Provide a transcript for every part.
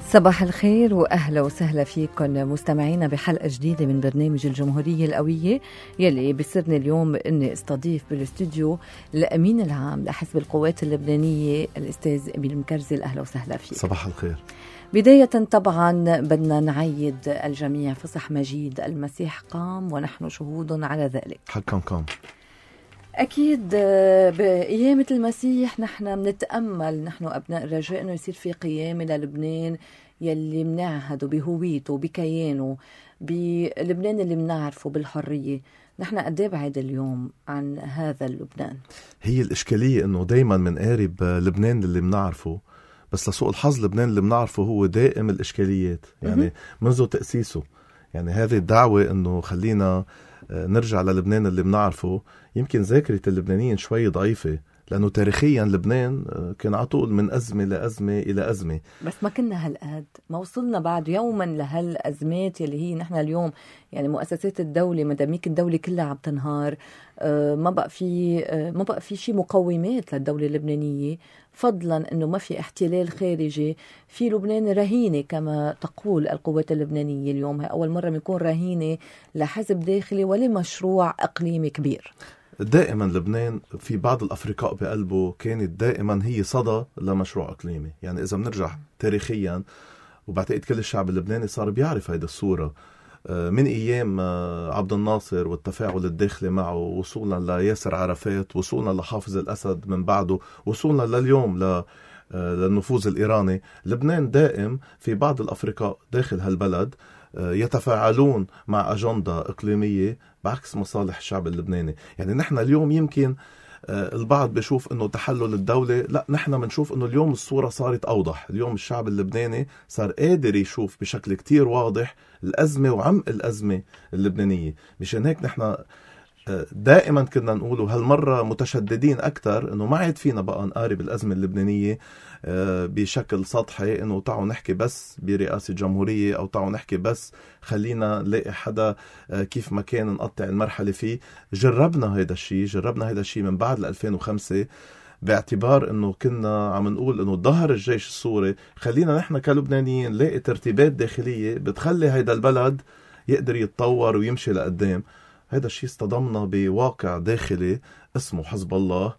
صباح الخير وأهلا وسهلا فيكم مستمعينا بحلقة جديدة من برنامج الجمهورية القوية، يلي بيسرني اليوم أني استضيف بالاستوديو الأمين العام لحزب القوات اللبنانية الأستاذ أمين مكرزل. أهلا وسهلا فيك. صباح الخير. بداية طبعا بدنا نعيد الجميع فصح مجيد، المسيح قام ونحن شهود على ذلك. حقا قام. أكيد بقيامة المسيح نحن بنتأمل، نحن أبناء الرجاء، أنه يصير في قيامة للبنان يلي منعهده بهويته بكيانه، بلبنان اللي منعرفه بالحرية. نحن قد ايه بعيد اليوم عن هذا اللبنان؟ هي الإشكالية أنه دايما منقارب لبنان اللي منعرفه، بس لسوء الحظ لبنان اللي منعرفه هو دائم الإشكاليات، يعني منذ تأسيسه. يعني هذه الدعوة أنه خلينا نرجع للبنان اللي منعرفه، يمكن ذاكرة اللبنانيين شوي ضعيفة، لأنه تاريخيا لبنان كان عطول من أزمة لأزمة إلى أزمة. بس ما كنا هالقد، ما وصلنا بعد يوما لهالأزمات يلي هي نحن اليوم. يعني مؤسسات الدولة مداميك الدولة كلها عم تنهار، ما بقى في شيء مقومات للدولة اللبنانية، فضلا أنه ما في احتلال خارجي. في لبنان رهينة كما تقول القوات اللبنانية اليوم، هي أول مرة بنكون رهينة لحزب داخلي ولمشروع إقليمي كبير. دائما لبنان في بعض الأفرقاء بقلبه كانت دائما هي صدى لمشروع إقليمي. يعني إذا بنرجع تاريخيا، وبعتقد كل الشعب اللبناني صار بيعرف هيدا الصورة من أيام عبد الناصر والتفاعل الداخلي معه، وصولنا لياسر عرفات، وصولنا لحافظ الأسد من بعده، وصولنا لليوم للنفوذ الإيراني. لبنان دائم في بعض الأفرقاء داخل هالبلد يتفاعلون مع أجندة إقليمية بعكس مصالح الشعب اللبناني. يعني نحن اليوم يمكن البعض بيشوف انه تحلل الدولة، لا، نحن بنشوف انه اليوم الصورة صارت اوضح. اليوم الشعب اللبناني صار قادر يشوف بشكل كتير واضح الازمة وعمق الازمة اللبنانية. مشان هيك نحن دائما كنا نقوله هالمرة متشددين اكتر، انه ما عاد فينا بقى نقارب الازمة اللبنانية بشكل سطحي، انه تعالوا نحكي بس برئاسة جمهورية، او تعالوا نحكي بس خلينا نلاقي حدا كيف ما كان نقطع المرحلة فيه. جربنا هيدا الشيء من بعد 2005، باعتبار انه كنا عم نقول انه ظهر الجيش السوري، خلينا نحن كلبنانيين نلاقي ترتيبات داخلية بتخلي هيدا البلد يقدر يتطور ويمشي لقدام. هيدا الشيء اصطدمنا بواقع داخلي اسمه حزب الله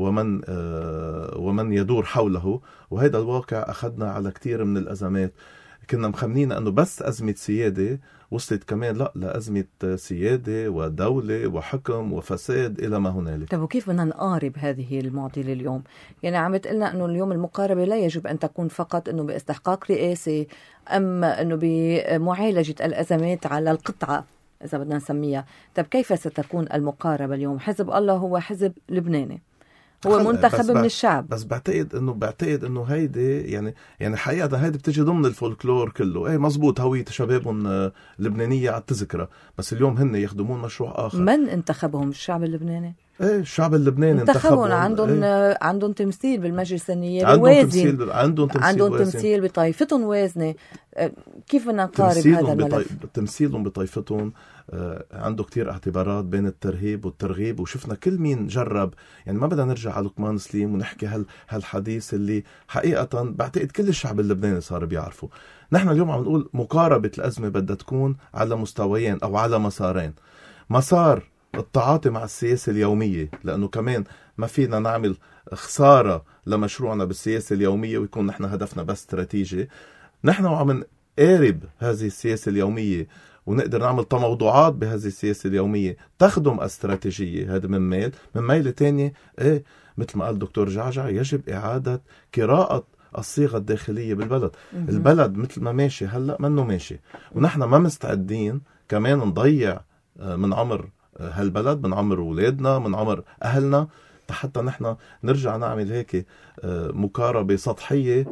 ومن يدور حوله، وهذا الواقع أخذنا على كتير من الأزمات. كنا مخمنين أنه بس أزمة سيادة، وصلت كمان لا لأزمة سيادة ودولة وحكم وفساد إلى ما هنالك. طب وكيف بدنا نقارب هذه المعضلة اليوم؟ يعني عم تقلنا أنه اليوم المقاربة لا يجب أن تكون فقط أنه باستحقاق رئاسي، أما أنه بمعالجة الأزمات على القطعة إذا بدنا نسميها. طب كيف ستكون المقاربة اليوم؟ حزب الله هو حزب لبناني، هو منتخب من الشعب، بس بعتقد انه هيدي يعني حقيقة هيدي بتجي ضمن الفولكلور كله. ايه مزبوط، هوية شبابهم لبنانية على التذكرة، بس اليوم هن يخدمون مشروع آخر. من انتخبهم؟ الشعب اللبناني. ايه الشعب اللبناني انتخبهم. عندهم تمثيل بالمجلس النيابي وازن، عندهم تمثيل بطائفتهم وازنة. كيف بدنا نقارب هذا الملف؟ تمثيلهم بطائفتهم عنده كتير اعتبارات بين الترهيب والترغيب، وشفنا كل مين جرب. يعني ما بدنا نرجع على لقمان سليم ونحكي هالحديث اللي حقيقة بعتقد كل الشعب اللبناني صار بيعرفه. نحن اليوم عم نقول مقاربة الأزمة بدها تكون على مستويين أو على مسارين. مسار التعاطي مع السياسة اليومية، لأنه كمان ما فينا نعمل خسارة لمشروعنا بالسياسة اليومية ويكون نحن هدفنا بس استراتيجي. نحن عم نقارب هذه السياسة اليومية ونقدر نعمل تموضعات بهذه السياسة اليومية تخدم استراتيجية. هذا من ميل تانية. مثل ما قال دكتور جعجع، يجب إعادة قراءة الصيغة الداخلية بالبلد. البلد مثل ما ماشي هلأ منه ماشي، ونحن ما مستعدين كمان نضيع من عمر هالبلد، من عمر أولادنا، من عمر أهلنا، حتى نحن نرجع نعمل هيك مقاربة سطحية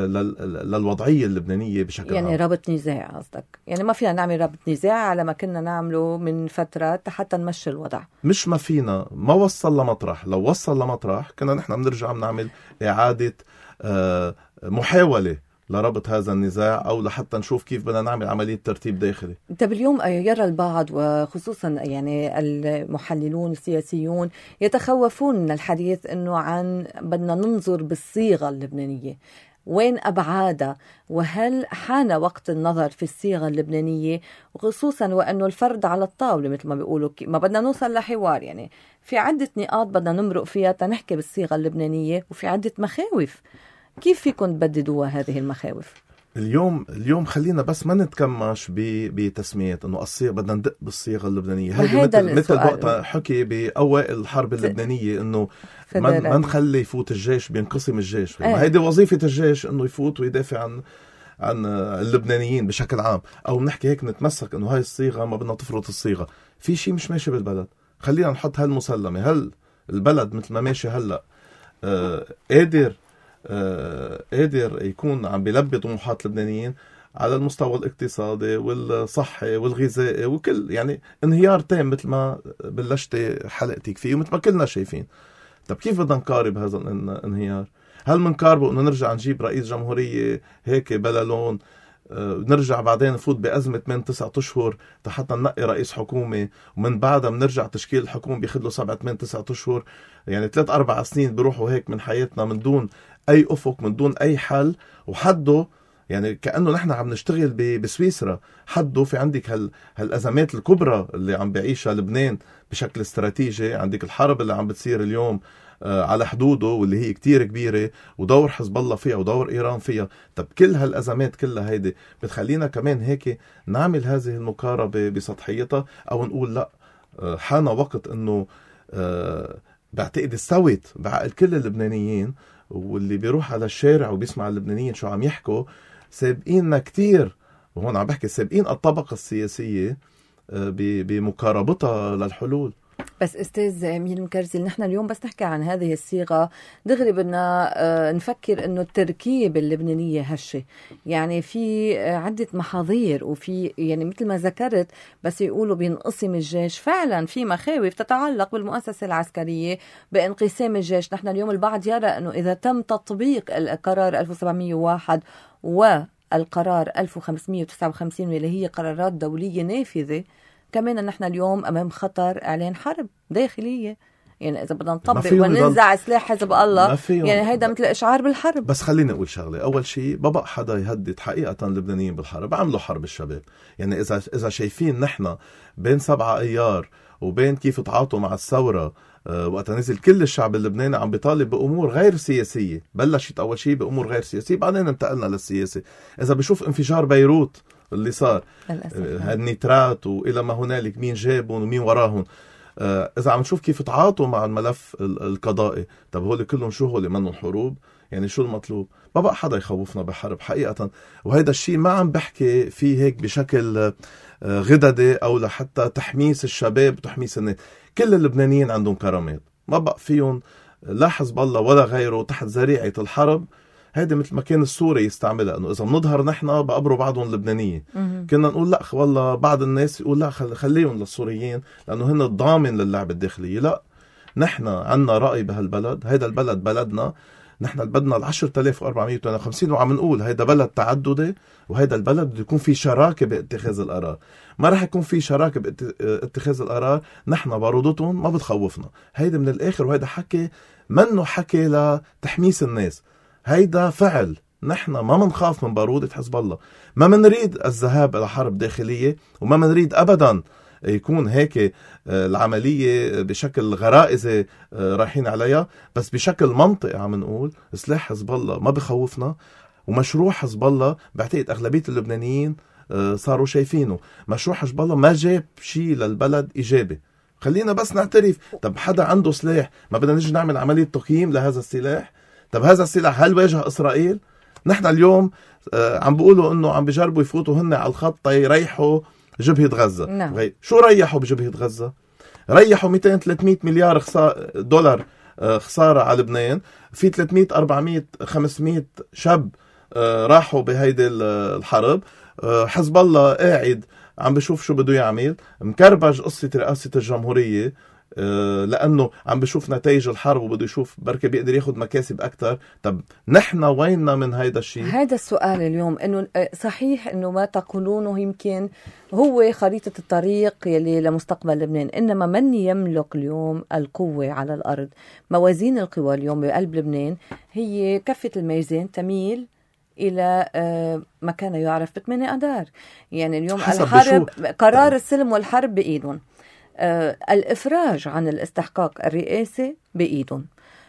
للوضعية اللبنانية بشكل يعني عام. رابط نزاع قصدك؟ يعني ما فينا نعمل رابط نزاع على ما كنا نعمله من فترة حتى نمشي الوضع. مش ما فينا، ما وصل لمطرح. لو وصل لمطرح كنا نحن بنرجع بنعمل إعادة محاولة لربط هذا النزاع، أو لحتى نشوف كيف بدنا نعمل عملية ترتيب داخلي. طب اليوم يرى البعض وخصوصا يعني المحللون السياسيون يتخوفون من الحديث أنه بدنا ننظر بالصيغة اللبنانية. وين أبعادها، وهل حان وقت النظر في الصيغة اللبنانية، وخصوصا وأنه الفرد على الطاولة مثل ما بيقولوا، ما بدنا نوصل لحوار. يعني في عدة نقاط بدنا نمرق فيها تنحكي بالصيغة اللبنانية، وفي عدة مخاوف. كيف فيكم تبددوها هذه المخاوف؟ اليوم خلينا بس ما نتكمش بتسمية انه الصيغة بدنا ندق بالصيغة اللبنانية. هيدا مثل وقت حكي بأوائل الحرب اللبنانية انه ما نخلي يفوت الجيش، بينقسم الجيش. هيدي وظيفة الجيش انه يفوت ويدافع عن اللبنانيين بشكل عام. او بنحكي هيك نتمسك انه هاي الصيغة ما بدنا تفرط الصيغة. في شيء مش ماشي بالبلد، خلينا نحط هالمسلمة. هل البلد مثل ما ماشي هلأ قادر يكون عم بيلبي طموحات اللبنانيين على المستوى الاقتصادي والصحي والغذائي وكل، يعني انهيار تام مثل ما بلشت حلقتك فيه ومثل ما كلنا شايفين. طب كيف بدنا نقارب هذا الانهيار؟ هل منقاربه انه نرجع نجيب رئيس جمهورية هيك بلا لون، نرجع بعدين نفوت بأزمة من 9 أشهر حتى ننقي رئيس حكومة، ومن بعدها بنرجع تشكيل الحكومة بياخد له 7-8-9 أشهر، يعني 3-4 سنين بيروحوا هيك من حياتنا من دون أي أفق، من دون أي حل. وحده يعني كأنه نحن عم نشتغل بسويسرا. حده في عندك هالأزمات الكبرى اللي عم بيعيشها لبنان بشكل استراتيجي. عندك الحرب اللي عم بتصير اليوم على حدوده واللي هي كتير كبيرة، ودور حزب الله فيها ودور إيران فيها. طب كل هالأزمات كلها هيدي بتخلينا كمان هيك نعمل هذه المقاربة بسطحيتها، أو نقول لا، حان وقت أنه بعتقد استوت بعقل كل اللبنانيين، واللي بيروح على الشارع وبيسمع اللبنانيين شو عم يحكوا سابقيننا كتير. وهون عم بحكي سابقين الطبقة السياسية بمقاربتها للحلول. بس أستاذ أمير مكرزل، نحن اليوم بس نحكي عن هذه الصيغة دغري بدنا نفكر إنه التركيب اللبنانية هشة. يعني في عدة محاذير، وفي يعني مثل ما ذكرت بس يقولوا بينقسم الجيش. فعلا في مخاوف تتعلق بالمؤسسة العسكرية بانقسام الجيش. نحن اليوم البعض يرى إنه إذا تم تطبيق القرار 1701 والقرار 1559 واللي هي قرارات دولية نافذة، كمان نحن اليوم أمام خطر إعلان حرب داخلية. يعني إذا بدنا نطبق وننزع سلاح حزب الله، يعني هيدا مثل إشعار بالحرب. بس خليني أقول شغلة. أول شيء ببقى حدا يهدد حقيقة اللبنانيين بالحرب. عملوا حرب الشباب. يعني إذا شايفين نحن بين 7 أيار وبين كيف تعاطوا مع الثورة، وقت نزل كل الشعب اللبناني عم بيطالب بأمور غير سياسية. بلشت أول شيء بأمور غير سياسية، بعدين انتقلنا للسياسة. إذا بشوف انفجار بيروت اللي صار، النيترات وإلى ما هنالك، مين جابهم ومين وراهم. إذا عم نشوف كيف تعاطوا مع الملف القضائي، طب هول كلهم شو هول منهم حروب؟ يعني شو المطلوب؟ ما بقى حدا يخوفنا بحرب حقيقة. وهيدا الشيء ما عم بحكي فيه هيك بشكل غددي أو لحتى تحميس الشباب وتحميس الناس. كل اللبنانيين عندهم كرامات، ما بقى فيهم لا حزب الله ولا غيره تحت ذريعة الحرب. هيدا مثل ما كان السوري يستعملها، انه اذا بنظهر نحن بقبروا بعضهم اللبنانيين. كنا نقول لا والله، بعض الناس يقول لا خليهم للسوريين لانه هن الضامن للعب الداخلية. لا، نحن عنا رأي بهالبلد. هيدا البلد بلدنا نحن، بدنا 10,458 وعم نقول هيدا بلد تعددي، وهيدا البلد بده يكون في شراكة باتخاذ القرار. ما رح يكون في شراكة باتخاذ القرار نحن بارودتهم ما بتخوفنا. هيدا من الآخر، وهيدا حكي منه حكي لتحميس الناس، هيدا فعل. نحن ما منخاف من بارودة حزب الله، ما منريد الذهاب إلى حرب داخلية، وما منريد أبدا يكون هيك العملية بشكل غرائزي رايحين عليها، بس بشكل منطقي عم نقول سلاح حزب الله ما بخوفنا. ومشروع حزب الله بعتقد أغلبية اللبنانيين صاروا شايفينه. مشروع حزب الله ما جاب شيء للبلد إيجابي. خلينا بس نعترف. طب حدا عنده سلاح، ما بدنا نجي نعمل عملية تقييم لهذا السلاح؟ طب هذا السلاح هل واجه إسرائيل؟ نحن اليوم عم بيقولوا إنه عم بيجربوا يفوتوا هن على الخط يريحوا جبهة غزة. نعم. شو ريحوا بجبهة غزة؟ ريحوا 200-300 مليار دولار خسارة على لبنان. في 300-400-500 شاب راحوا بهيدي الحرب. حزب الله قاعد عم بشوف شو بده يعمل، مكربج قصة رئاسة الجمهورية. لأنه عم بشوف نتائج الحرب وبده يشوف بركة بيقدر ياخد مكاسب أكتر. طب نحن ويننا من هيدا الشيء؟ هذا السؤال اليوم، إنه صحيح إنه ما تقولونه يمكن هو خريطة الطريق يلي لمستقبل لبنان، إنما من يملك اليوم القوة على الأرض؟ موازين القوى اليوم بقلب لبنان هي كفة الميزان تميل إلى ما كان يعرف ب8 أذار. يعني اليوم الحرب، قرار السلم والحرب بإيدهم، الإفراج عن الاستحقاق الرئاسي بإيدهم،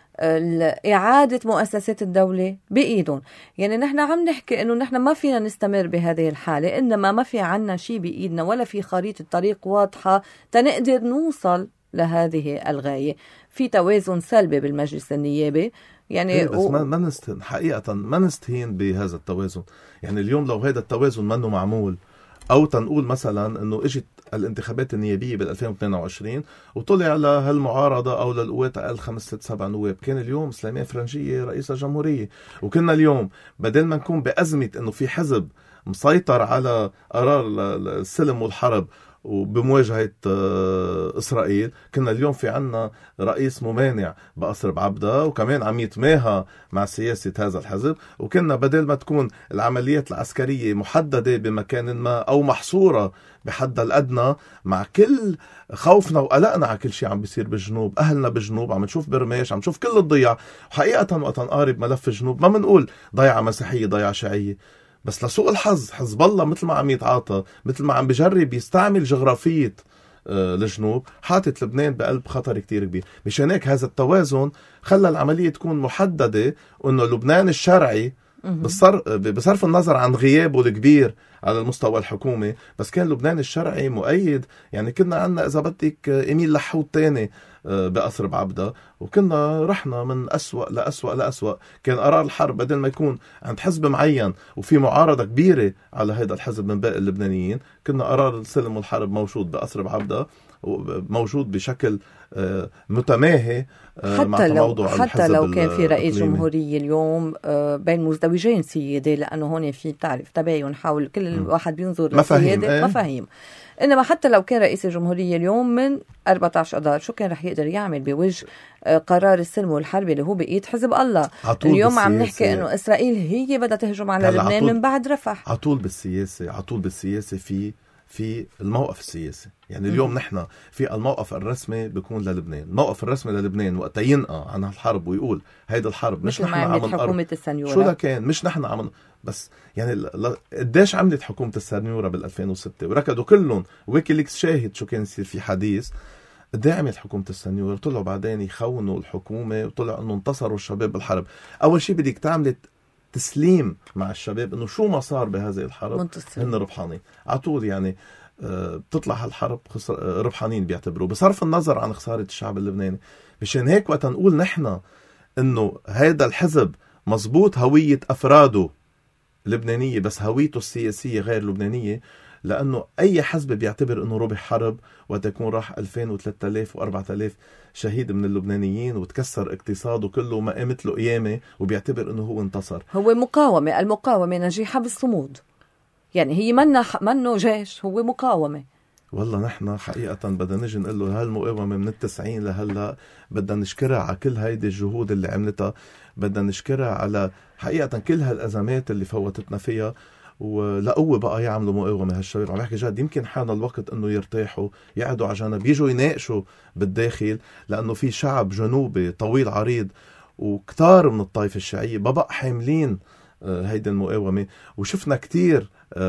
إعادة مؤسسات الدولة بإيدهم. يعني نحن عم نحكي إنه نحن ما فينا نستمر بهذه الحالة، إنما ما في عنا شيء بإيدنا ولا في خريطة طريق واضحة تنقدر نوصل لهذه الغاية. في توازن سلبي بالمجلس النيابي يعني بس ما نستهين حقيقة، ما نستهين بهذا التوازن. يعني اليوم لو هذا التوازن منه معمول، أو تنقول مثلا أنه إجت الانتخابات النيابية بال2022 وطلع لهالمعارضة أو للقوات أقل 5-6-7 نواب، كان اليوم سليمان فرنجية رئيس الجمهورية، وكنا اليوم بدل ما نكون بأزمة أنه في حزب مسيطر على قرار السلم والحرب وبمواجهة إسرائيل، كنا اليوم في عنا رئيس ممانع بقصر بعبدة وكمان عم يتماهى مع سياسة هذا الحزب، وكنا بدل ما تكون العمليات العسكرية محددة بمكان ما أو محصورة بحدها الأدنى، مع كل خوفنا وقلقنا على كل شيء عم بيصير بالجنوب، أهلنا بالجنوب عم نشوف برماش، عم نشوف كل الضياع. وحقيقة وقت نقارب ملف الجنوب ما منقول ضيعة مسيحية ضيعة شيعية، بس لسوء الحظ حزب الله مثل ما عم يتعاطى، مثل ما عم بجرب يستعمل جغرافية الجنوب، حاطت لبنان بقلب خطر كتير كبير. مشان هيك هذا التوازن خلى العملية تكون محددة، وانه لبنان الشرعي بصرف النظر عن غيابه الكبير على المستوى الحكومي، بس كان لبنان الشرعي مؤيد. يعني كنا عنا إذا بدك إيميل لحود تاني بقصر بعبدة، وكنا رحنا من أسوأ لأسوأ لأسوأ. كان قرار الحرب بدل ما يكون عند حزب معين وفي معارضة كبيرة على هذا الحزب من باقي اللبنانيين، كنا قرار السلم والحرب موجود بقصر بعبدة موجود بشكل متماهي مع تموضع الحزب. حتى لو كان في رئيس جمهورية اليوم بين مزدوجين سيادة، لأنه هون في بتعرف تباين حول كل واحد بينظر للسيادة مفاهيم. إنما حتى لو كان رئيس الجمهورية اليوم من 14 أذار، شو كان رح يقدر يعمل بوجه قرار السلم والحرب اللي هو بإيد حزب الله؟ اليوم عم نحكي إنه إسرائيل هي بدها تهجم على لبنان من بعد رفح. عطول بالسياسة في الموقف السياسي. يعني اليوم نحن في الموقف الرسمي بيكون للبنان، الموقف الرسمي للبنان وقت ينقى عن الحرب ويقول هيدا الحرب مش نحن عم حكومة السنيورة، شو لكان مش نحن عم بس. يعني قديش عملت حكومة السنيورة بال2006 وركضوا كلهم، ويكيليكس شاهد شو كان يصير في حديث. قديه عملت حكومة السنيورة؟ طلعوا بعدين يخونوا الحكومة وطلعوا انه انتصروا الشباب بالحرب. اول شيء بدك تعمل تسليم مع الشباب انه شو ما صار بهذه الحرب هن ربحانين عطول. يعني بتطلع هالحرب ربحانين بيعتبروا بصرف النظر عن خسارة الشعب اللبناني. مشان هيك وقت نقول نحن انه هيدا الحزب مزبوط هوية افراده لبنانية بس هويته السياسية غير لبنانية، لأنه أي حزب بيعتبر أنه ربح حرب وقت يكون راح 2000 و3000 و4000 شهيد من اللبنانيين وتكسر اقتصاده كله وما قامت له قيامة، وبيعتبر أنه هو انتصر. هو مقاومة، المقاومة نجيحة بالصمود. يعني هي منه جيش، هو مقاومة. والله نحن حقيقة بدنا نجي نقول له هالمقاومة من 90 لهلا بدنا نشكرها على كل هيدي الجهود اللي عملتها، بدنا نشكرها على حقيقة كل هالأزمات اللي فوتتنا فيها، ولقوة بقى يعملوا مقاومة هالشباب. عم بحكي جد، يمكن حان الوقت انه يرتاحوا، يقعدوا على جنب، يجوا يناقشوا بالداخل، لانه في شعب جنوبي طويل عريض وكتار من الطائفة الشيعية بقى حاملين هيدي المقاومة. وشفنا كتير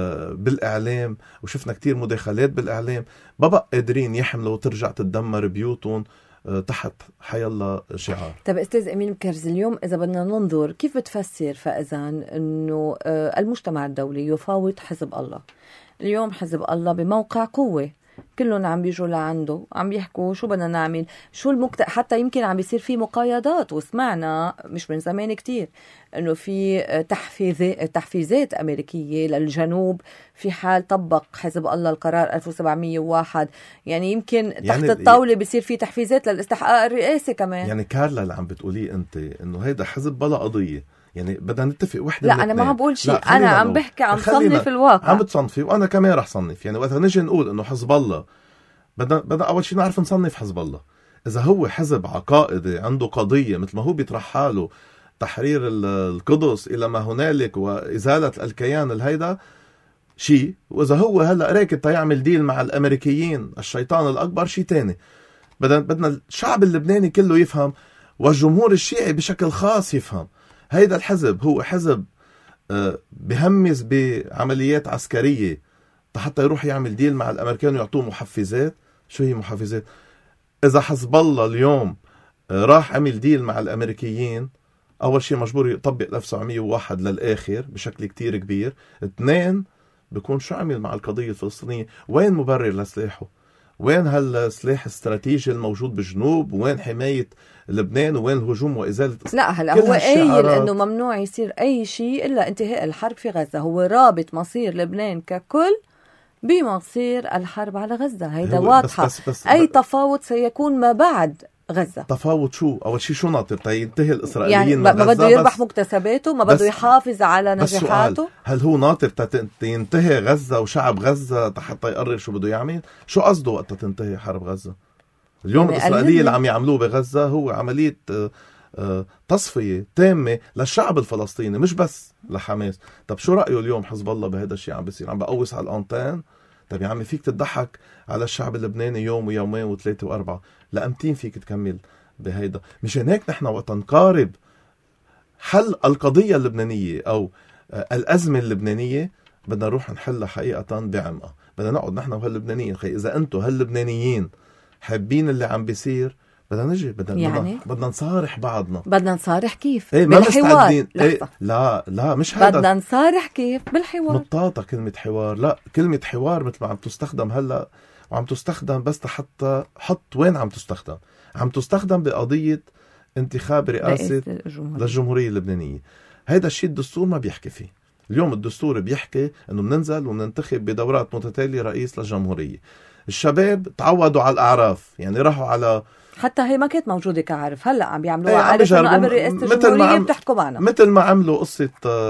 بالإعلام وشفنا كتير مداخلات بالإعلام بقى قادرين يحملوا وترجع تدمر بيوتهم تحت حيالله شعار. طب أستاذ أمين مكرز، اليوم إذا بدنا ننظر كيف بتفسر فإذن أنه المجتمع الدولي يفاوض حزب الله؟ اليوم حزب الله بموقع قوة، كلهم عم بيجوا لعنده عم بيحكوا شو بدنا نعمل، شو حتى يمكن عم بيصير في مقايضات، وسمعنا مش من زمان كتير انه في تحفيزات امريكيه للجنوب في حال طبق حزب الله القرار 1701. يعني يمكن تحت الطاوله بيصير في تحفيزات للاستحقاق الرئاسي كمان. يعني كارلا اللي عم بتقوليه انت انه هيدا حزب بلا قضيه، يعني بدنا نتفق وحده. لا انا ما عم بقول شيء، انا عم بحكي عم صنف الواقع. عم بتصنفي وانا كمان رح صنف. يعني وقت نجي نقول انه حزب الله بدنا اول شيء نعرف نصنف حزب الله. إذا هو حزب عقائدي عنده قضية مثل ما هو بيطرح حاله تحرير القدس إلى ما هنالك وإزالة الكيان الهيدا شيء، وإذا هو هلأ راكد تيعمل ديل مع الأمريكيين الشيطان الأكبر شيء تاني. بدنا الشعب اللبناني كله يفهم، والجمهور الشيعي بشكل خاص يفهم. هيدا الحزب هو حزب بهمس بعمليات عسكرية حتى يروح يعمل ديل مع الأمريكان ويعطوه محفزات. شو هي محفزات؟ إذا حزب الله اليوم راح عمل ديل مع الأمريكيين، أول شيء مجبور يطبق 1901 للآخر بشكل كتير كبير. 2 بيكون شو عمل مع القضية الفلسطينية؟ وين مبرر لسلاحه؟ وين هالسلاح الاستراتيجي الموجود بالجنوب؟ وين حماية لبنان؟ وين الهجوم وإزالة؟ لا هلا هو قايل انه ممنوع يصير اي شيء الا انتهاء الحرب في غزة. هو رابط مصير لبنان ككل بمصير الحرب على غزة. هيدا واضحة. بس اي تفاوض سيكون ما بعد غزة. تفاوض شو؟ أول شيء شو ناطر تينتهي الإسرائيليين يعني من ما غزة؟ بده يربح مكتسباته، ما بده يحافظ على نجاحاته. هل هو ناطر تينتهي غزة وشعب غزة حتى يقرر شو بده يعمل؟ شو قصده وقت تنتهي حرب غزة؟ اليوم الإسرائيلية اللي عم يعملوه بغزة هو عملية تصفية تامة للشعب الفلسطيني مش بس لحماس. طب شو رأيه اليوم حزب الله بهذا الشيء عم بيصير؟ عم بقوس على الأنتين. طب يا عمي فيك تضحك على الشعب اللبناني يوم ويومين و3 و4، لأمتين فيك تكمل بهيدا. مشان هيك نحن وقت نقارب حل القضية اللبنانية أو الأزمة اللبنانية بدنا نروح نحلها حقيقة بعمقها. بدنا نقعد نحن وهاللبنانيين، إذا أنتم هاللبنانيين حابين اللي عم بيصير بدنا نجي بدنا نصارح بعضنا. بدنا نصارح كيف؟ ايه بالحوار. ايه لا مش هذا. بدنا نصارح كيف؟ بالحوار. مطاطة كلمة حوار. لا، كلمة حوار مثل ما عم تستخدم هلا، وعم تستخدم بس حتى حط وين عم تستخدم. عم تستخدم بقضية انتخاب رئاسة للجمهورية اللبنانية. هيدا الشيء الدستور ما بيحكي فيه. اليوم الدستور بيحكي انه بننزل وننتخب بدورات متتالية رئيس للجمهورية. الشباب تعودوا على الأعراف، يعني راحوا على حتى هي ما كانت موجودة كعرف. هلا عم بيعملوها عارف انه قبل رئاسة الجمهورية بتحكوا معنا، مثل ما عملوا قصة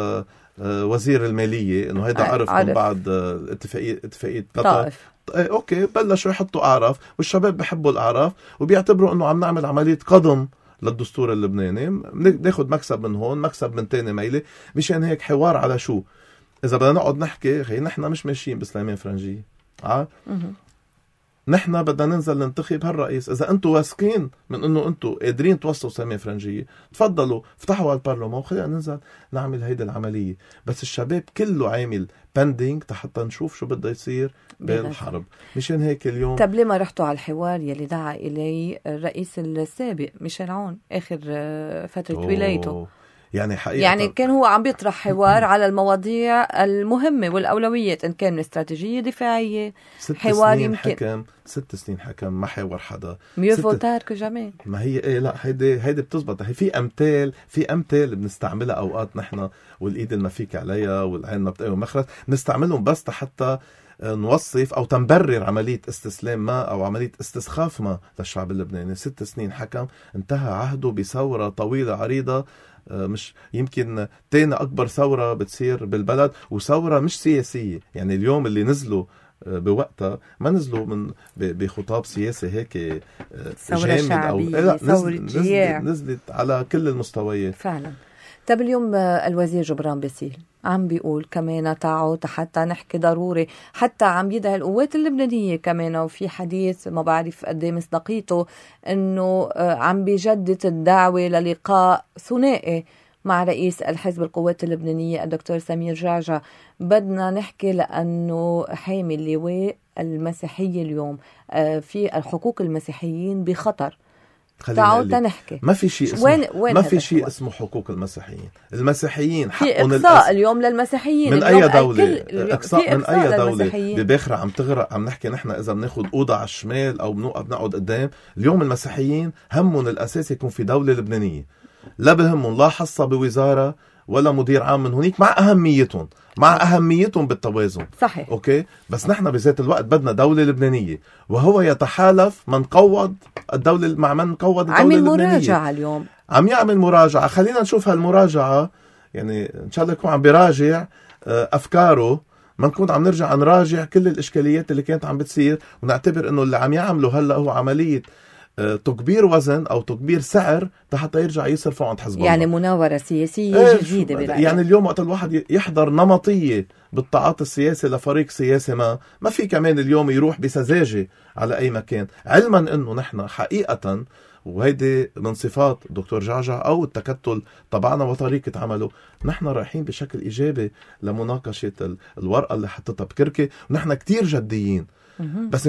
وزير المالية انه هيدا عرف من بعد اتفاقية قطر. اوكي، بلشوا يحطوا أعراف والشباب بحبوا الأعراف وبيعتبروا انه عم نعمل عملية قضم للدستور اللبناني، ناخد مكسب من هون مكسب من تاني ميلة. مشان هيك حوار على شو؟ إذا بدنا نقعد نحكي خي نحن مش ماشيين بسليمان فرنجية. نحن بدنا ننزل ننتخب هالرئيس. إذا أنتم واثقين من أنه أنتم قادرين توصلوا سليمان فرنجية، تفضلوا افتحوا على البرلمان وخلينا ننزل نعمل هيدا العملية. بس الشباب كله عامل بندينج حتى نشوف شو بده يصير بالحرب. مشان هيك اليوم طب ليه ما رحتوا على الحوار يلي دعا إليه الرئيس السابق ميشيل عون آخر فترة ولايته؟ يعني حقيقة يعني كان هو عم بيطرح حوار على المواضيع المهمة والأولويات، إن كان استراتيجية دفاعية. 6 حوار سنين يمكن حكم 6 سنين حكم ما حاور حدا. ميو فولتير كجمال. ما هي ايه، لا هيدي بتزبط. هي في امثال بنستعملها اوقات نحن، والايد ما فيك عليها والعين ما بتقوي مخرج، بنستعملهم بس حتى نوصف او تنبرر عملية استسلام ما او عملية استسخاف ما للشعب اللبناني. 6 سنين حكم، انتهى عهده بثورة طويلة عريضة، مش يمكن تاني أكبر ثورة بتصير بالبلد، وثورة مش سياسية. يعني اليوم اللي نزلوا بوقتها ما نزلوا من بخطاب سياسي هيك جامد أو لا، نزلت على كل المستويات فعلا. طب اليوم الوزير جبران باسيل عم بيقول كمان تعالوا حتى نحكي ضروري، حتى عم يدعي القوات اللبنانية كمان، وفي حديث ما بعرف قد ايه مصداقيته انه عم بيجدد الدعوة للقاء ثنائي مع رئيس الحزب القوات اللبنانية الدكتور سمير جعجع. بدنا نحكي لأنه حامي اللواء المسيحية اليوم في حقوق المسيحيين بخطر. تعالوا نحكي. ما في شيء اسمه ما في شيء اسمه حقوق المسيحيين. المسيحيين حقهم في إقصاء اليوم للمسيحيين من أي دولة. إقصاء من أي دولة بباخرة عم تغرق. عم نحكي نحن إذا بناخد أوضة على الشمال أو بنقعد قدام. اليوم المسيحيين همهم الأساس يكون في دولة لبنانية، لا بهمهم لا حصة بوزارة ولا مدير عام من هنيك، مع أهميتهم بالتوازن. صحيح. أوكي، بس نحن بذات الوقت بدنا دولة لبنانية، وهو يتحالف من قوض الدولة مع من قوض الدولة اللبنانية. عم مراجعة اليوم، عم يعمل مراجعة. خلينا نشوف هالمراجعة، يعني إن شاء الله يكون عم بيراجع أفكاره، ما نكون عم نرجع نراجع كل الإشكاليات اللي كانت عم بتصير ونعتبر إنه اللي عم يعمله هلأ هو عملية تكبير وزن أو تكبير سعر حتى يرجع يصرفوا عند حزب الله. يعني مناورة سياسية جديدة برأيك؟ يعني اليوم وقت الواحد يحضر نمطية بالتعاطي السياسي لفريق سياسي ما في كمان اليوم يروح بسذاجة على أي مكان، علما أنه نحن حقيقة، وهيدي من صفات دكتور جعجع أو التكتل طبعنا وطريقة عمله، نحن رايحين بشكل إيجابي لمناقشة الورقة اللي حطتها بكركي، ونحن كتير جديين. بس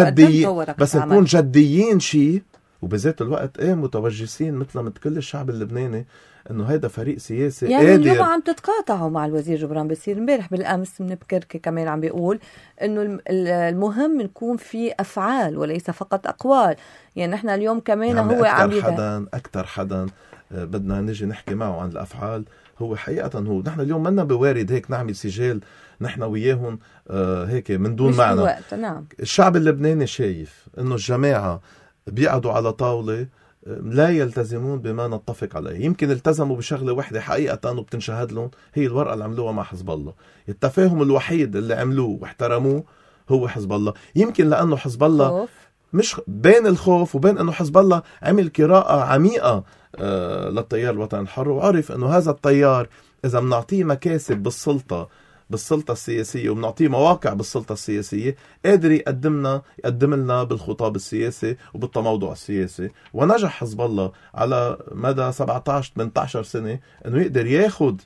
نكون جديين شيء، وبذات الوقت متوجسين مثل كل الشعب اللبناني انه هيدا فريق سياسي يعني قادر. اليوم عم تتقاطعوا مع الوزير جبران باسيل، امبارح بالامس من بكركي كمان عم بيقول انه المهم نكون في افعال وليس فقط اقوال. يعني نحن اليوم كمان يعني هو عم اكثر حدا بدنا نجي نحكي معه عن الافعال هو حقيقة هو. نحن اليوم منا بوارد هيك نعمل سجال نحن وياهم هيك من دون معنى. نعم. الشعب اللبناني شايف انه الجماعة بيقعدوا على طاولة لا يلتزمون بما نتفق عليه. يمكن التزموا بشغلة واحدة حقيقة وبتنشهد لهم، هي الورقة اللي عملوها مع حزب الله. التفاهم الوحيد اللي عملوه واحترموه هو حزب الله. يمكن لأنه حزب الله مش بين الخوف وبين أنه حزب الله عمل قراءة عميقة للتيار الوطني الحر، وعرف أنه هذا التيار إذا منعطيه مكاسب بالسلطة السياسية وبنعطيه مواقع بالسلطة السياسية قادر يقدم لنا بالخطاب السياسي وبالتموضع السياسي. ونجح حزب الله على مدى 17-18 سنة أنه يقدر ياخد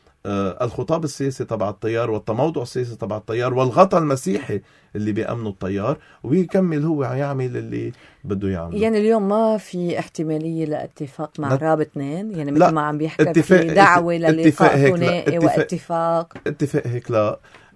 الخطاب السياسي تبع التيار والتموضع السياسي تبع التيار والغطاء المسيحي اللي بيأمنه التيار، ويكمل هو يعمل اللي بده يعمله. يعني اليوم ما في احتمالية لاتفاق مع راب 2، يعني مثل ما عم بيحكي في دعوة للقاء ثنائي واتفاق هيك لا.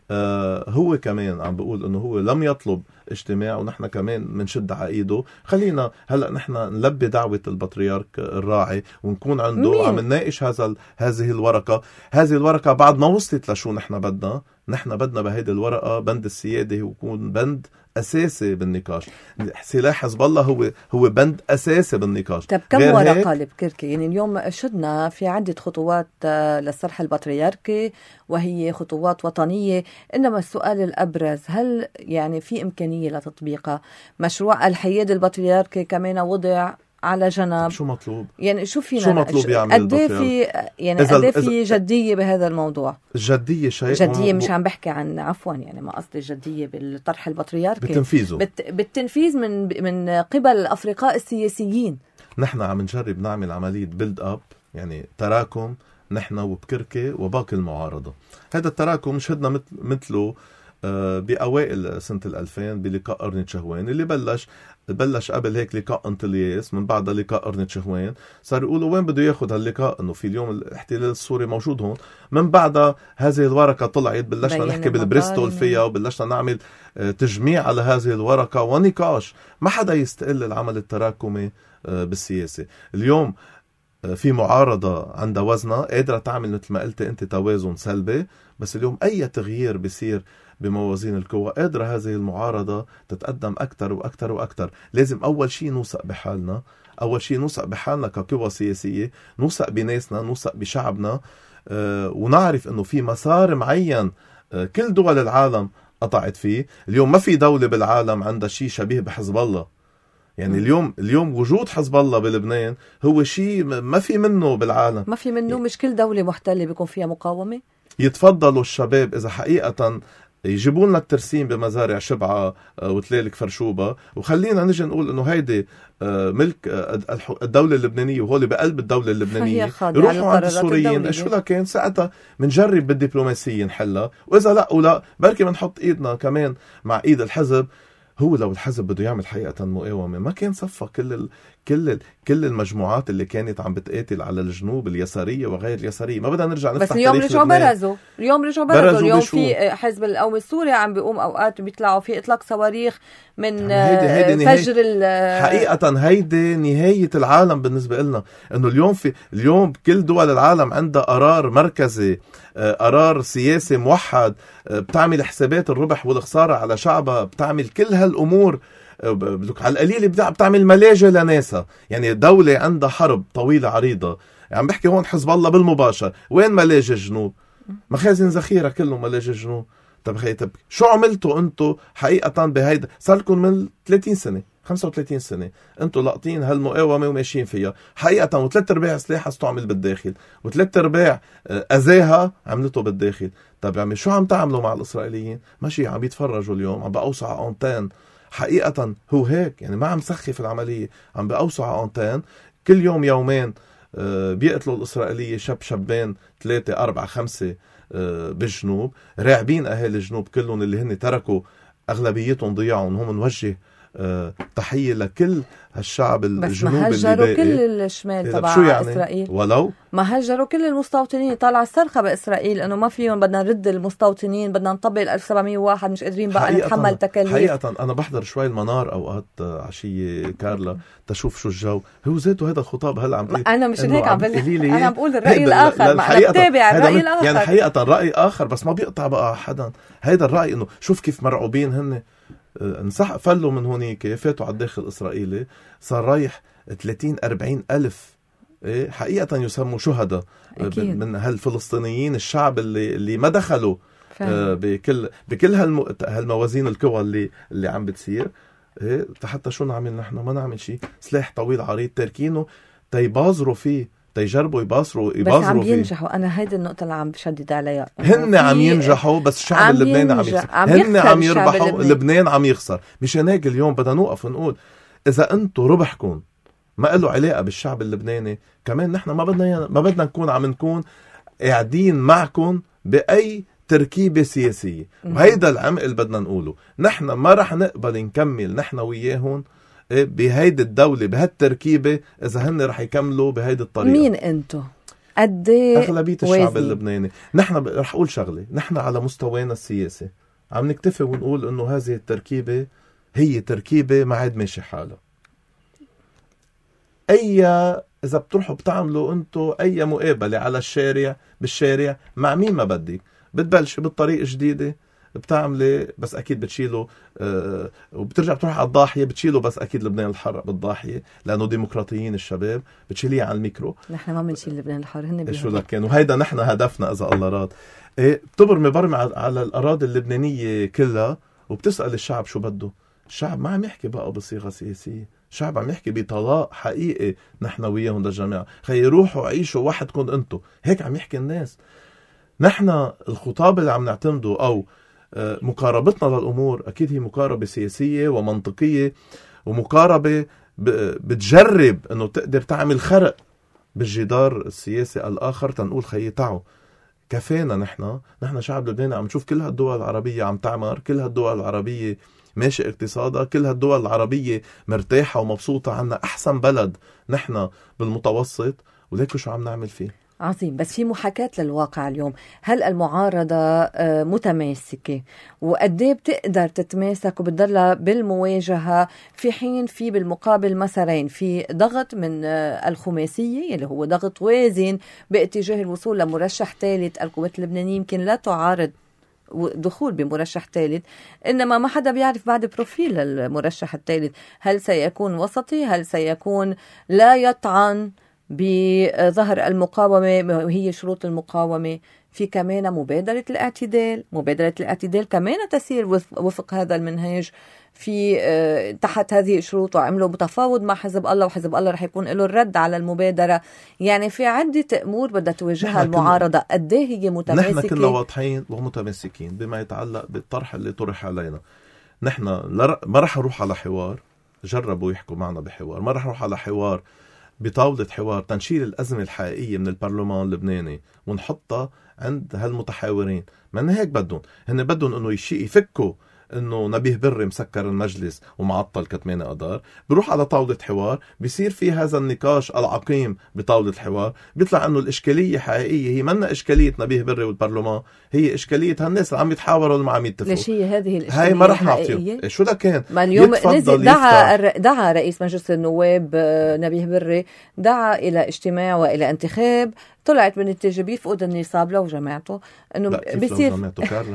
هو كمان عم بيقول انه هو لم يطلب اجتماع، ونحن كمان منشد على ايده. خلينا هلا نحن نلبي دعوة البطريرك الراعي ونكون عنده عم نناقش هذه الورقة بعد ما وصلت لشو نحن بدنا بهيدي الورقة بند السيادة ويكون بند أساسي بالنقاش. سلاح حزب الله هو بند أساسي بالنقاش. طب كم ورقة لبكركي؟ يعني اليوم شدنا في عدة خطوات للصرح البطريركي وهي خطوات وطنية، إنما السؤال الأبرز هل يعني في إمكانية لتطبيقها؟ مشروع الحياد البطريركي كمان وضع على جنب. شو مطلوب؟ يعني شو مطلوب يعمل قد في جدية بهذا الموضوع؟ جدية مش عم بحكي عن يعني ما قصدي جدية بالطرح البطريركي، بالتنفيذ من قبل الأفرقاء السياسيين. نحن عم نجرب نعمل عملية بيلد اب، يعني تراكم نحن وبكركي وباقي المعارضة. هذا التراكم شهدنا مثله بأوائل سنة 2000 بلقاء قرنة شهوان اللي بلش قبل هيك لقاء انطلياس، من بعد لقاء قرنة شهوان. صار يقولوا وين بده ياخد هاللقاء، انه في اليوم الاحتلال السوري موجود هون. من بعد هذه الورقة طلعت بلشنا نحكي بالبريستول فيها، وبلشنا نعمل تجميع على هذه الورقة ونقاش. ما حدا يستقل العمل التراكمي بالسياسة. اليوم في معارضة عندها وزنها قادرة تعمل مثل ما قلت انت توازن سلبي، بس اليوم اي تغيير بيصير بموازين القوى قادرة هذه المعارضة تتقدم أكتر وأكتر وأكتر. لازم أول شيء نوثق بحالنا كقوى سياسية، نوثق بناسنا، نوثق بشعبنا، ونعرف أنه في مسار معين كل دول العالم قطعت فيه. اليوم ما في دولة بالعالم عندها شيء شبيه بحزب الله. يعني اليوم وجود حزب الله بلبنان هو شيء ما في منه بالعالم، ما في منه. مش كل دولة محتلة بيكون فيها مقاومة. يتفضلوا الشباب إذا حقيقة يجيبوا لنا الترسيم بمزارع شبعة وتلالك فرشوبة، وخلينا نجي نقول انه هيدي ملك الدولة اللبنانية وهولي بقلب الدولة اللبنانية، يروحوا عند السوريين شو لكن ساعتها منجرب بالدبلوماسية نحلها، واذا لا بركي منحط ايدنا كمان مع ايد الحزب. هو لو الحزب بده يعمل حقيقة مقاومة ما كان صفى كل المجموعات اللي كانت عم بتقاتل على الجنوب اليسارية وغير اليسارية. ما بدنا نرجع نفتح. بس اليوم رجعوا برزوا. اليوم في حزب القومي السوري عم بيقوم اوقات بيطلعوا في اطلاق صواريخ من هيدي فجر حقيقة هيدي نهاية العالم بالنسبة لنا. انه اليوم كل دول العالم عندها قرار مركزي، قرار سياسي موحد، بتعمل حسابات الربح والخسارة على شعبها، بتعمل كل هالأمور على القليل، بتعمل ملاجئ لناسها. يعني دولة عندها حرب طويلة عريضة. يعني بحكي هون حزب الله بالمباشر، وين ملاجئ الجنوب؟ مخازن ذخيرة كله ملاجئ الجنوب. طب شو عملتوا انتو حقيقة بهيدا؟ صار لكم من 30 سنة 35 سنة انتوا لاقطين هالمقاومة وماشيين فيها حقيقة، و3/4 سلاحها استعمل بالداخل، و3/4 أذاها عملته بالداخل. طب يعني شو عم تعملوا مع الإسرائيليين؟ ماشي عم يتفرجوا اليوم، عم بأوسع أنتان. حقيقة هو هيك، يعني ما عم سخف العملية، عم بأوسع أنتان. كل يوم يومين بيقتلوا الإسرائيلية شبين 3 4 5 بالجنوب، راعبين أهالي الجنوب كلهم اللي هن تركوا أغلبيتهم ضياعهم. هم نوجه تحية لكل هالشعب الجنوبي اللي بس ما هجروا كل الشمال تبع يعني إسرائيل، ولو ما هجروا كل المستوطنين. طالع الصرخة بإسرائيل إنه ما فيهم، بدنا نرد المستوطنين، بدنا نطبق 1701، مش قادرين بقى نتحمل تكاليف. حقيقة أنا بحضر شوي المنار أوقات عشية كارلا تشوف شو الجو. هو ذاته هذا الخطاب هلا عم أنا مش هيك أنا بقول الرأي الآخر، ما أنا بتابع الرأي الآخر. يعني حقيقة رأي آخر بس ما بيقطع بقى حدا. هيدا الرأي إنه شوف كيف مرعوبين هن. انسحق فلوا من هونيك، فاتوا على الداخل الإسرائيلي، صار رايح 30-40 ألف حقيقة يسموا شهداء من هالفلسطينيين، الشعب اللي ما دخلوا بكل هالموازين القوى اللي عم بتصير. حتى شو نعمل نحن؟ ما نعمل شيء. سلاح طويل عريض تاركينه تيبازروا فيه، تيجربوا يباصروا بس عم ينجحوا. انا هيدي النقطه اللي عم بشدد عليها. هن عم ينجحوا بس الشعب اللبناني عم يخسر. هن عم يربحوا، لبنان عم يخسر. مشان هيك اليوم بدنا نوقف ونقول اذا انتم ربحكم ما له علاقه بالشعب اللبناني، كمان نحن ما بدنا نكون عم نكون قاعدين معكم باي تركيبه سياسيه. وهيدا العمق اللي بدنا نقوله. نحن ما رح نقبل نكمل نحن وياهم بهيدي الدولة بهالتركيبة إذا هن رح يكملوا بهيدي الطريقة. مين أنتو؟ قدي أغلبية الشعب اللبناني. نحن رح أقول شغلة، نحن على مستوانا السياسي عم نكتفي ونقول إنه هذه التركيبة هي تركيبة ما عاد ماشي حالها. إذا بتروحوا بتعملوا أنتو أي مقابلة على بالشارع مع مين ما بدك، بتبلش بالطريق جديدة بتعملي بس اكيد بتشيله وبترجع بتروح على الضاحيه بتشيله بس اكيد لبنان الحر بالضاحيه لانه ديمقراطيين الشباب، بتشيليه على الميكرو. نحن ما بنشيل لبنان الحر، هن شو لك كان. وهيدا نحن هدفنا اذا الله راد. بتبرمي برمي على الاراضي اللبنانيه كلها وبتسال الشعب شو بده. الشعب ما عم يحكي بقى بصيغه سياسيه، الشعب عم يحكي بطلاق حقيقي نحن وياهم للجماعه. خي روحوا عيشوا وحدكم انتم، هيك عم يحكي الناس. نحن الخطاب اللي عم نعتمده او مقاربتنا للأمور أكيد هي مقاربة سياسية ومنطقية، ومقاربة بتجرب أنه تقدر تعمل خرق بالجدار السياسي الآخر تنقول خيي تعوا كفانا. نحن شعب لبناني عم نشوف كل هالدول العربية عم تعمر، كل هالدول العربية ماشي اقتصادها، كل هالدول العربية مرتاحة ومبسوطة. عنا أحسن بلد نحن بالمتوسط، وليكو شو عم نعمل فيه. عظيم. بس في محاكاة للواقع اليوم. هل المعارضة متماسكة وقديه بتقدر تتماسك وبتضلها بالمواجهة في حين في بالمقابل مسارين، في ضغط من الخماسية اللي هو ضغط وازن باتجاه الوصول لمرشح ثالث؟ القوات اللبنانية يمكن لا تعارض دخول بمرشح ثالث، إنما ما حدا بيعرف بعد بروفيل المرشح الثالث. هل سيكون وسطي؟ هل سيكون لا يطعن بظهر المقاومة وهي شروط المقاومة؟ في كمان مبادرة الاعتدال كمان تسير وفق هذا المنهاج في تحت هذه الشروط، وعملوا متفاوض مع حزب الله، وحزب الله رح يكون له الرد على المبادرة. يعني في عدة أمور بدها توجهها المعارضة. قديه هي متماسكة؟ نحن كنا واضحين ومتماسكين بما يتعلق بالطرح اللي طرح علينا. نحن ما رح نروح على حوار، جربوا يحكوا معنا بحوار، ما رح نروح على حوار بطاولة حوار تنشيل الأزمة الحقيقية من البرلمان اللبناني ونحطها عند هالمتحاورين. من هيك بدهم انه يفكوا انه نبيه بري مسكر المجلس ومعطل كتمان قدار. بروح على طاولة حوار، بيصير في هذا النقاش العقيم بطاولة الحوار، بيطلع انه الاشكالية حقيقية هي منا اشكالية نبيه بري والبرلمان، هي اشكالية هالناس اللي عم يتحاوروا واللي ما عم يتفقوا. ليش هي هذه الاشكالية؟ هاي ما رح نعطيه. شو ده كان؟ ما اليوم نزل دعا رئيس مجلس النواب نبيه بري، دعا الى اجتماع والى انتخاب. طلعت من النتيجة بيفقد النصاب لو جماعته انه بيصير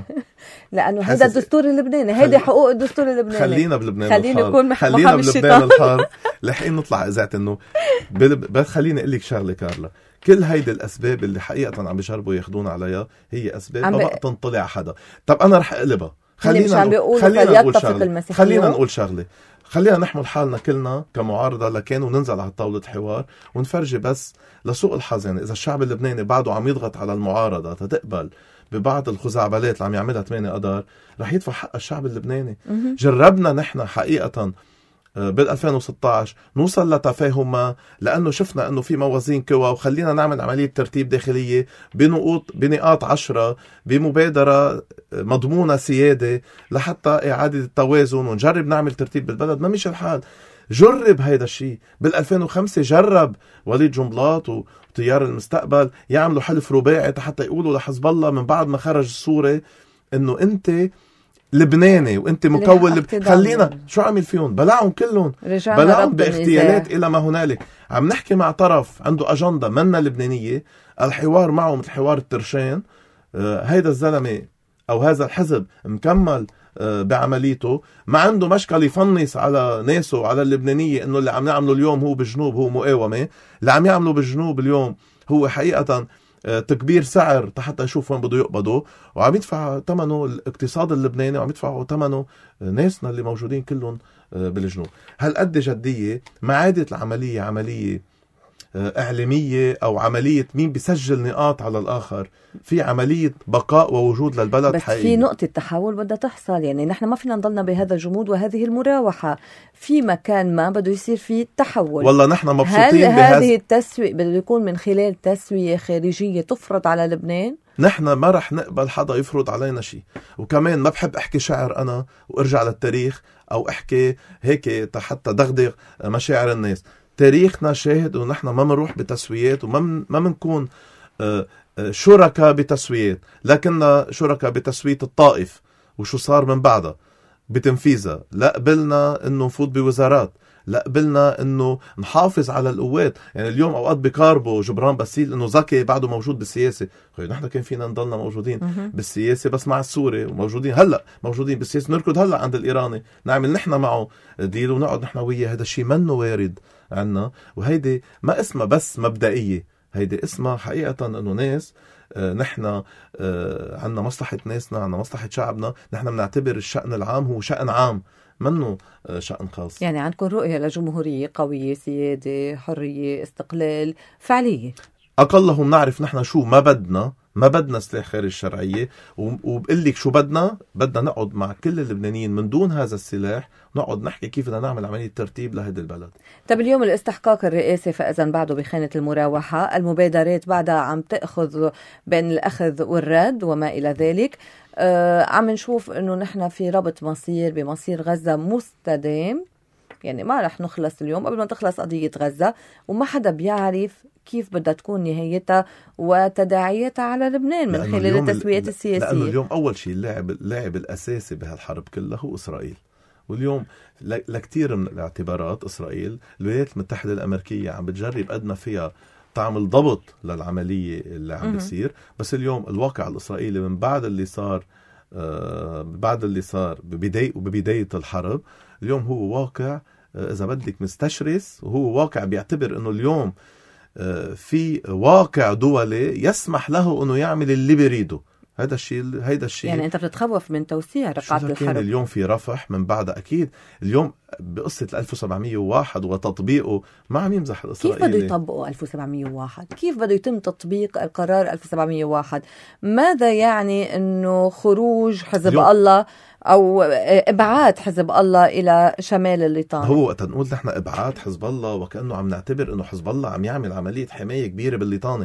لانه هذا الدستور اللبناني، هيدي حقوق الدستور اللبناني. خلينا بلبنان خلينا بلبنان الحار لحين نطلع اذاعه انه بس خليني اقول لك شغله كارلا، كل هيدي الاسباب اللي حقيقه عم بيجربوا ياخذونا عليها هي اسباب ما بقى تنطلع حدا. طب انا رح اقلبها، خلينا نقول شغلة. خلينا نحمل حالنا كلنا كمعارضة لكان وننزل على طاولة حوار ونفرجي. بس لسوء الحظ يعني إذا الشعب اللبناني بعده عم يضغط على المعارضة تتقبل ببعض الخزعبلات اللي عم يعملها 8 أذار، رح يدفع حق الشعب اللبناني. جربنا نحن حقيقة بال2016 نوصل لتفاهم لأنه شفنا أنه في موازين قوى، وخلينا نعمل عملية ترتيب داخلية بنقاط 10 بمبادرة مضمونة سيادة لحتى إعادة التوازن ونجرب نعمل ترتيب بالبلد. ما مش الحال. جرب هيدا الشيء بال2005، جرب وليد جنبلاط وتيار المستقبل يعملوا حلف رباعي حتى يقولوا لحزب الله من بعد ما خرج الصورة أنه أنت لبناني وانت مكون خلينا شو عمل فيهم؟ بلعهم كلهم، بلعهم باغتيالات الى ما هنالك. عم نحكي مع طرف عنده اجنده منا لبنانيه، الحوار معه مثل حوار الترشان. هيدا الزلمه او هذا الحزب مكمل بعمليته، ما عنده مشكل يفنص على ناسه وعلى اللبنانيه انه اللي عم نعمله اليوم هو بالجنوب هو مقاومه، اللي عم يعمله بالجنوب اليوم هو حقيقه تكبير سعر حتى يشوف وين بده يقبضوا، وعم يدفع ثمنه الاقتصاد اللبناني وعم يدفعوا ثمنه ناسنا اللي موجودين كلهم بالجنوب. هالقد جدية ما عادت العملية عملية إعلامية أو عملية مين بيسجل نقاط على الآخر، في عملية بقاء ووجود للبلد بس حقيقي. في نقطة تحول بدها تحصل، يعني نحن ما فينا نضلنا بهذا الجمود وهذه المراوحة. في مكان ما بده يصير فيه تحول. والله نحن مبسوطين هل هذه التسوية بده يكون من خلال تسوية خارجية تفرض على لبنان؟ نحن ما رح نقبل حدا يفرض علينا شيء. وكمان ما بحب أحكي شعر أنا وارجع للتاريخ أو أحكي هيك حتى دغدغ مشاعر الناس. تاريخنا شاهد انه نحن ما منروح بتسويات وما منكون شركاء بتسويات، لكننا شركاء بتسوية الطائف وشو صار من بعدها بتنفيذها. لا قبلنا انه نفوت بوزارات، لا قبلنا انه نحافظ على القوات. يعني اليوم اوقات بكاربو جبران باسيل انه ذكي بعده موجود بالسياسه. نحن كان فينا نضلنا موجودين بالسياسه بس مع السوري، وموجودين هلا موجودين بالسياسه، نركض هلا عند الايراني نعمل نحن معه ديل ونقعد نحن وياه. هذا الشيء منه وارد عنا. وهيدي ما اسمها بس مبدئيه، هيدي اسمها حقيقه انه ناس نحن عنا مصلحه ناسنا، عنا مصلحه شعبنا. نحن بنعتبر الشأن العام هو شأن عام منه شأن خاص. يعني عندكم رؤية لجمهورية قوية، سيادة، حرية، استقلال، فعلية. أقلهم نعرف نحن شو ما بدنا سلاح خارج الشرعية. وبقول لك شو بدنا نقعد مع كل اللبنانيين من دون هذا السلاح، نقعد نحكي كيف بدنا نعمل عملية ترتيب لهذا البلد. طب اليوم الاستحقاق الرئاسي فإذا بعده بخانة المراوحة، المبادرات بعدها عم تأخذ بين الأخذ والرد وما إلى ذلك. عم نشوف إنه نحن في ربط مصير بمصير غزة مستدام، يعني ما رح نخلص اليوم قبل ما تخلص قضية غزة، وما حدا بيعرف كيف بدها تكون نهايتها وتداعياتها على لبنان من خلال التسويات السياسية. لأنه اليوم أول شيء اللاعب الأساسي بهالحرب كلها هو إسرائيل. واليوم لكتير من الاعتبارات إسرائيل الولايات المتحدة الأمريكية عم بتجرب قد ما فيها تعمل ضبط للعملية اللي عم بتصير. بس اليوم الواقع الإسرائيلي من بعد اللي صار ببداية الحرب، اليوم هو واقع إذا بدك مستشرس، وهو واقع بيعتبر إنه اليوم في واقع دولي يسمح له إنه يعمل اللي بيريده. هذا الشيء يعني أنت بتتخوف من توسيع رقعة الحرب. اليوم في رفح من بعد أكيد. اليوم بقصة 1701 وتطبيقه ما عم يمزح الإسرائيلي. كيف بده يطبقوا 1701؟ كيف بده يتم تطبيق القرار 1701؟ ماذا يعني أنه خروج حزب الله أو إبعاد حزب الله إلى شمال الليطان؟ هو وقت نقول نحن إبعاد حزب الله وكأنه عم نعتبر أنه حزب الله عم يعمل عملية حماية كبيرة بالليطاني.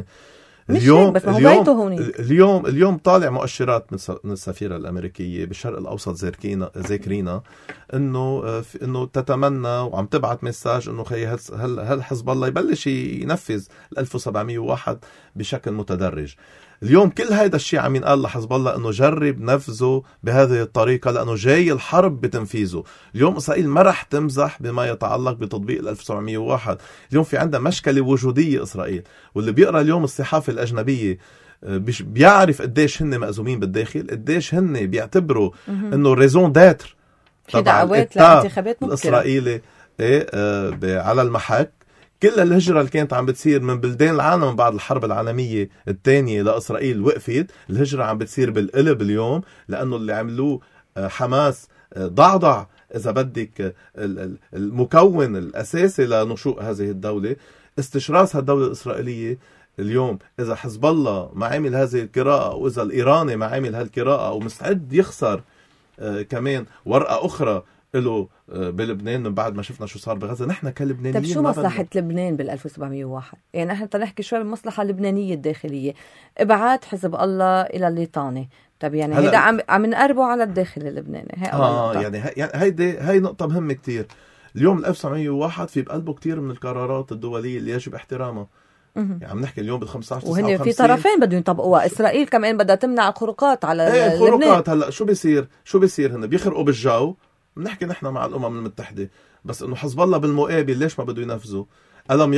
اليوم طالع مؤشرات من السفيرة الأمريكية بالشرق الأوسط ذاكرينا إنه تتمنى وعم تبعت مساج إنه هل حزب الله يبلش ينفذ 1701 بشكل متدرج. اليوم كل هيدا الشيء عم ينقال لحزب الله انه جرب نفذه بهذه الطريقة لانه جاي الحرب بتنفيذه. اليوم اسرائيل ما رح تمزح بما يتعلق بتطبيق 1701. اليوم في عندها مشكلة وجودية اسرائيل، واللي بيقرأ اليوم الصحافة الاجنبية بيعرف قديش هن مأزومين بالداخل، قديش هن بيعتبروا انه ريزون داتر في دعوات لانتخابات الاسرائيلي على المحك. كل الهجرة اللي كانت عم بتصير من بلدان العالم بعد الحرب العالمية الثانية لإسرائيل وقفت. الهجرة عم بتصير بالقلب اليوم، لأنه اللي عملوه حماس ضعضع إذا بدك المكون الأساسي لنشوء هذه الدولة. استشراس هالدولة الإسرائيلية اليوم إذا حزب الله ما عمل هذه القراءة، وإذا الإيراني ما عمل هالقراءة ومستعد يخسر كمان ورقة أخرى له بلبنان من بعد ما شفنا شو صار بغزة، نحن كلبنانيين. طيب شو مصلحة لبنان بال1701؟ يعني نحن نحكي شوي بالمصلحة اللبنانية الداخلية، إبعاد حزب الله إلى الليطانة. طب يعني هيدا عم نقربوا على الداخل اللبناني. يعني هاي نقطة مهمة كتير. اليوم 1901 في بقلبه كتير من القرارات الدولية اللي يجب احترامها. يعني عم نحكي اليوم بال15 وهن في طرفين بدهم يطبقوها. إسرائيل كمان بدها تمنع الخروقات على الخروقات. هلا شو بيصير هن بيخرقوا بالجو. بنحكي نحن مع الأمم المتحدة، بس إنه حزب الله بالمقابل ليش ما بده ينفذه؟ ألم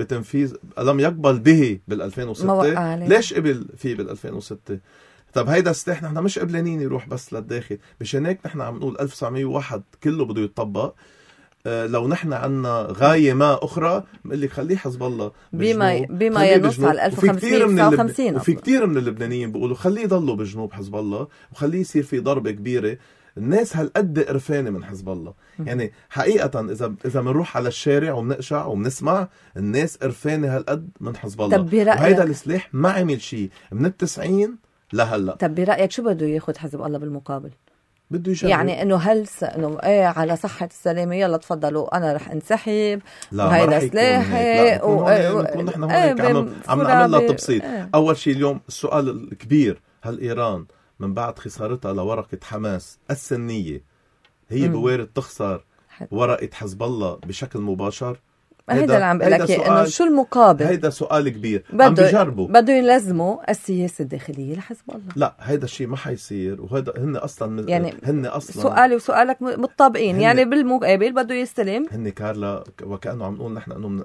يقبل به بال2006؟ ليش قبل فيه بال2006؟ طب هيدا السلاح نحن مش قبلانين يروح بس للداخل. مشان هيك نحن عم نقول 1901 كله بده يتطبق. لو نحن عنا غاية ما أخرى بقول لك خليه حزب الله بما ينص على 1559. وفي كتير من اللبنانيين بيقولوا خليه يضلوا بجنوب حزب الله، وخليه يصير في ضربة كبيرة. الناس هالقد قرفانة من حزب الله. يعني حقيقة إذا منروح على الشارع ومنقشع ومنسمع الناس قرفانة هالقد من حزب الله. وهيدا السلاح ما عمل شيء من ال90 لهلا. طب برأيك شو بده ياخد حزب الله بالمقابل؟ بده يجرب. يعني انه انه على صحة السلامة يلا تفضلوا انا رح انسحب وهيدا سلاحي نحن هون عم نعمل لها تبسيط. اول شيء اليوم السؤال الكبير، هل ايران من بعد خسارتها لورقة حماس السنية هي بوارد تخسر ورقة حزب الله بشكل مباشر؟ هيدا اللي عم بقلك انه شو المقابل. هيدا سؤال كبير. عم بيجربوا بده يلزموا السياسة الداخلية لحزب الله. لا هيدا الشيء ما حيصير. وهذا هن اصلا هن اصلا سؤالي وسؤالك متطابقين. يعني بالمقابل بده يستلم. هن كارلا وكأنه عم نقول نحن انه من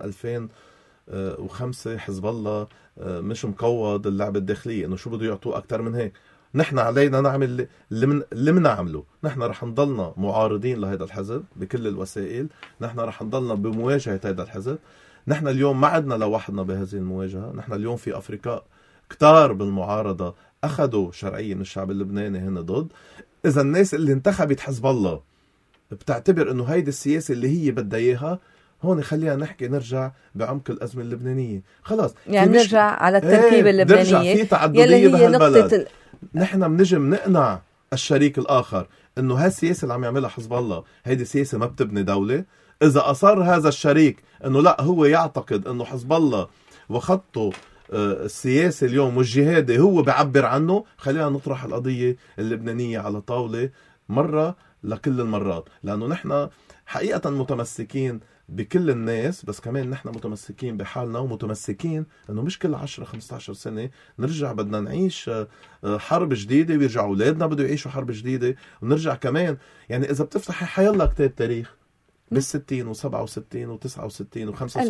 2005 حزب الله مش مقوض اللعبة الداخلية، انه شو بده يعطوه اكثر من هيك. نحن علينا نعمل اللي منعمله. نحن رح نضلنا معارضين لهذا الحزب بكل الوسائل. نحن رح نضلنا بمواجهة هذا الحزب. نحن اليوم ما عدنا لوحدنا بهذه المواجهة. نحن اليوم في أفريقيا كتار بالمعارضة أخذوا شرعية من الشعب اللبناني هن ضد. إذا الناس اللي انتخبت حزب الله بتعتبر إنه هيدي السياسة اللي هي بدها إياها، هون خلينا نحكي نرجع بعمق الأزمة اللبنانية. خلاص يعني نرجع على التركيبة اللبنانية في تعددية بهالبلد. نحن بنجم نقنع الشريك الآخر إنه هالسياسة اللي عم يعملها حزب الله هيدي سياسة ما بتبني دولة. إذا أصر هذا الشريك إنه لا هو يعتقد إنه حزب الله وخطه السياسي اليوم والجهادي هو بيعبر عنه، خلينا نطرح القضية اللبنانية على طاولة مرة لكل المرات. لأنه نحن حقيقة متمسكين بكل الناس، بس كمان نحن متمسكين بحالنا ومتمسكين انه مش كل 10-15 سنة نرجع بدنا نعيش حرب جديدة ويرجعوا أولادنا بده يعيشوا حرب جديدة ونرجع كمان. يعني إذا بتفتحي حيالله كتاب تاريخ بال60 و67 و69 و75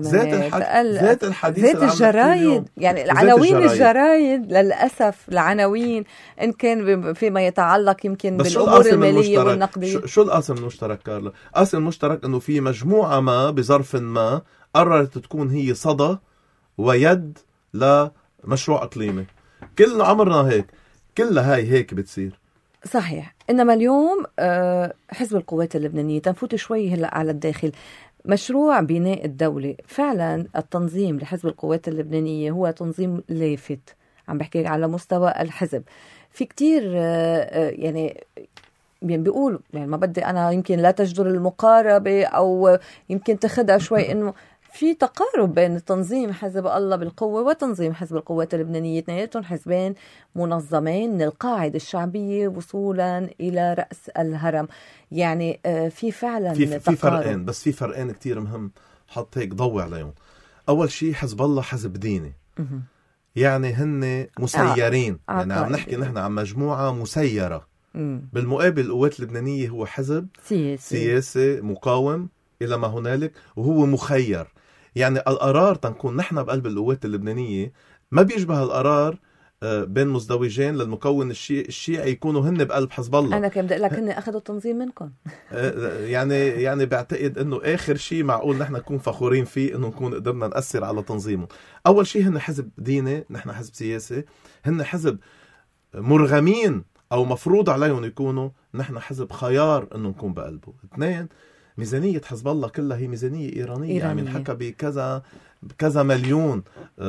ذات الحديث ذات الجرايد. يعني العناوين الجرايد للأسف العناوين إن كان فيما يتعلق يمكن بالأمور المالية والنقدية. شو القاسم المشترك كارلا؟ القاسم المشترك إنه في مجموعة ما بظرف ما قررت تكون هي صدى ويد لمشروع إقليمي. كلنا عمرنا هيك، كلها هاي هيك بتصير. صحيح. إنما اليوم حزب القوات اللبنانية تنفوت شوي هلأ على الداخل. مشروع بناء الدولة فعلا التنظيم لحزب القوات اللبنانية هو تنظيم لافت. عم بحكي على مستوى الحزب. في كتير يعني بيقولوا يعني ما بدي أنا يمكن لا تجدر المقاربة أو يمكن تخدع شوي إنه في تقارب بين تنظيم حزب الله بالقوة وتنظيم حزب القوات اللبنانية. اثنيناتهم حزبين منظمين من القاعدة الشعبية وصولا إلى رأس الهرم. يعني في فعلا في فرقين، بس في فرقين كتير مهم حط هيك ضوي عليهم. أول شيء حزب الله حزب ديني، يعني هن مسيرين. يعني عم نحكي نحن عن مجموعة مسيرة. بالمقابل القوات اللبنانية هو حزب سياسي مقاوم إلى ما هنالك، وهو مخير. يعني القرار تنكون نحن بقلب القوات اللبنانية ما بيشبه القرار بين مزدوجين للمكون الشيعي يكونوا هن بقلب حزب الله. أنا كم بدي لك هن أخذوا التنظيم منكم. يعني بعتقد إنه آخر شيء معقول نحن نكون فخورين فيه إنه نكون قدرنا نأثر على تنظيمه. أول شيء هن حزب ديني، نحن حزب سياسي. هن حزب مرغمين أو مفروض عليهم يكونوا نحن حزب خيار انه نكون بقلبه. 2 ميزانية حزب الله كلها هي ميزانية إيرانية. يعني نحكى بكذا مليون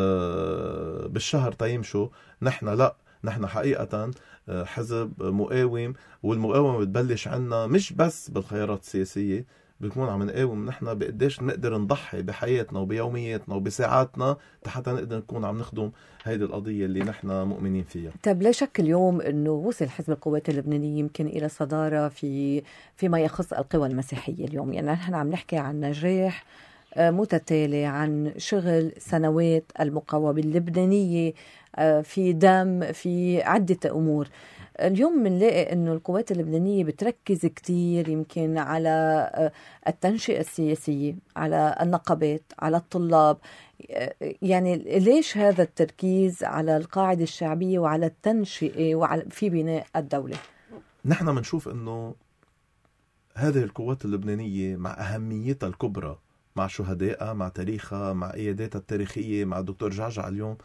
بالشهر تيمشوا. نحن لا، نحن حقيقة حزب مقاوم، والمقاومة بتبلش عنا مش بس بالخيارات السياسية، بنكون عم نقاوم نحن بقديش نقدر نضحي بحياتنا وبيومياتنا وبساعاتنا حتى نقدر نكون عم نخدم هيدي القضية اللي نحن مؤمنين فيها. طب لا شك اليوم أنه وصل حزب القوات اللبنانية يمكن إلى صدارة فيما يخص القوى المسيحية اليوم. يعني نحن عم نحكي عن نجاح متتالي، عن شغل سنوات المقاومة اللبنانية في دم في عدة أمور. اليوم بنلاقي أنه القوات اللبنانية بتركز كتير يمكن على التنشئة السياسية، على النقابات، على الطلاب. يعني ليش هذا التركيز على القاعدة الشعبية وعلى التنشئة وعلى في بناء الدولة؟ نحن منشوف أنه هذه القوات اللبنانية مع أهميتها الكبرى، مع شهدائها، مع تاريخها، مع قياداتها التاريخية، مع الدكتور جعجع اليوم،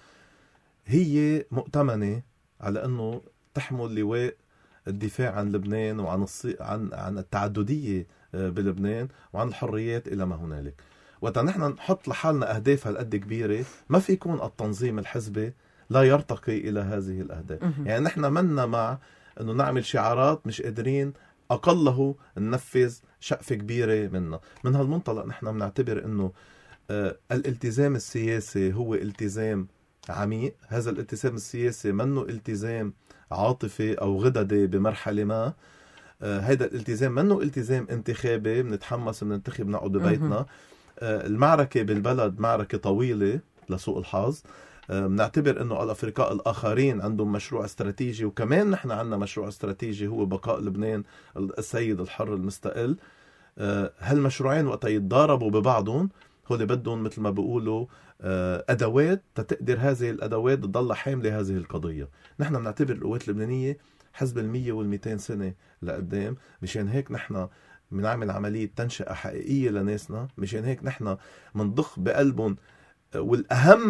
هي مؤتمنة على أنه تحمل لواء الدفاع عن لبنان وعن عن التعددية بلبنان وعن الحريات إلى ما هنالك. وقتا نحن نحط لحالنا أهداف هالقد كبيرة، ما في يكون التنظيم الحزبي لا يرتقي إلى هذه الأهداف. يعني نحن منا مع أنه نعمل شعارات مش قادرين أقله ننفذ شقفة كبيرة منا. من هالمنطلق نحن بنعتبر أنه الالتزام السياسي هو التزام عميق. هذا الالتزام السياسي منه التزام عاطفي أو غددي بمرحلة ما. هذا الالتزام منه التزام انتخابي بنتحمس بننتخب نقعد ببيتنا. المعركة بالبلد معركة طويلة لسوء الحظ. بنعتبر أنه الأفريقاء الآخرين عندهم مشروع استراتيجي، وكمان نحن عندنا مشروع استراتيجي هو بقاء لبنان السيد الحر المستقل. هالمشروعين وقت يتضاربوا ببعضهم هو اللي بدهم مثل ما بيقولوا أدوات تقدر هذه الأدوات تضل حاملة هذه القضية. نحن بنعتبر القوات اللبنانية حزب 100 وال200 سنة لقدام. مشان هيك نحن بنعمل عملية تنشئة حقيقية لناسنا. مشان هيك نحن منضخ بقلبهم، والأهم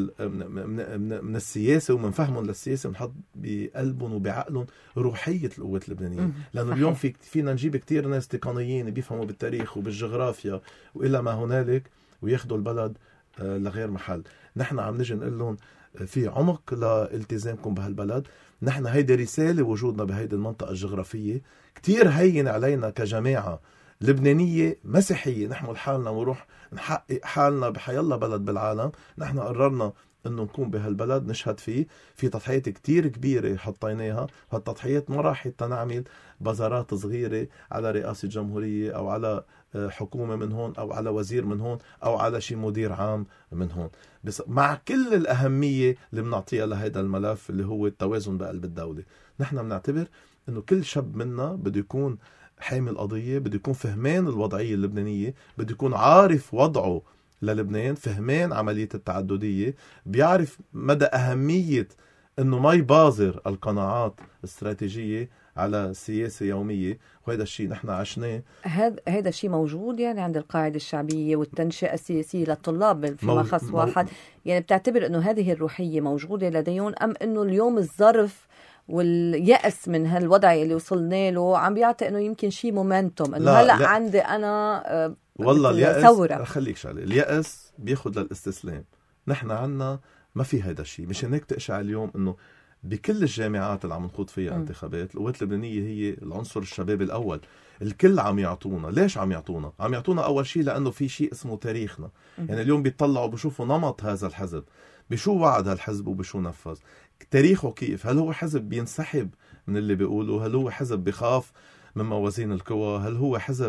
من السياسة ومن فهمهم للسياسة بنحط بقلبهم وبعقلهم روحية القوات اللبنانية. لأنه اليوم فينا نجيب كتير ناس تقنيين بيفهموا بالتاريخ وبالجغرافيا وإلى ما هنالك وياخدوا البلد لغير محل. نحن عم نجي نقول لهم في عمق لالتزامكم بهالبلد. نحن هيدي رسالة وجودنا بهيدي المنطقة الجغرافية كتير هين علينا كجماعة لبنانية مسيحية نحمل حالنا ونروح نحقق حالنا بحيالله بلد بالعالم. نحن قررنا انه نكون بهالبلد نشهد فيه في تضحيات كتير كبيرة حطيناها. هالتضحيات ما راح تنعمل بازارات صغيرة على رئاسة جمهورية او على حكومة من هون او على وزير من هون او على شي مدير عام من هون، بس مع كل الأهمية اللي بنعطيها لهذا الملف اللي هو التوازن بقلب الدولة. نحن بنعتبر انه كل شاب منا بده يكون حامل قضية، بده يكون فهمان الوضعية اللبنانية، بده يكون عارف وضعه للبنان، فهمان عملية التعددية، بيعرف مدى أهمية انه ما يبازر القناعات الاستراتيجية على سياسة يومية. وهذا الشيء نحن عشناه. هذا الشيء موجود يعني عند القاعدة الشعبية والتنشئة السياسية للطلاب فيما خص واحد. يعني بتعتبر انه هذه الروحية موجودة لديهم، ام انه اليوم الظرف واليأس من هالوضع اللي وصلنا له عم بيعطي انه يمكن شيء مومنتوم انه هلا عندي انا والله اليأس خليك شغله، اليأس بياخد للاستسلام. نحن عنا ما في هذا الشيء. مش هيك تقشع اليوم انه بكل الجامعات اللي عم نخوض فيها انتخابات القوات اللبنانية هي العنصر الشبابي الأول. الكل عم يعطونا. ليش عم يعطونا؟ عم يعطونا أول شيء لأنه في شيء اسمه تاريخنا. يعني اليوم بيطلعوا بيشوفوا نمط هذا الحزب، بشو وعد هالحزب وبشو نفذ، تاريخه كيف. هل هو حزب بينسحب من اللي بيقولوا؟ هل هو حزب بيخاف من موازين القوى؟ هل هو حزب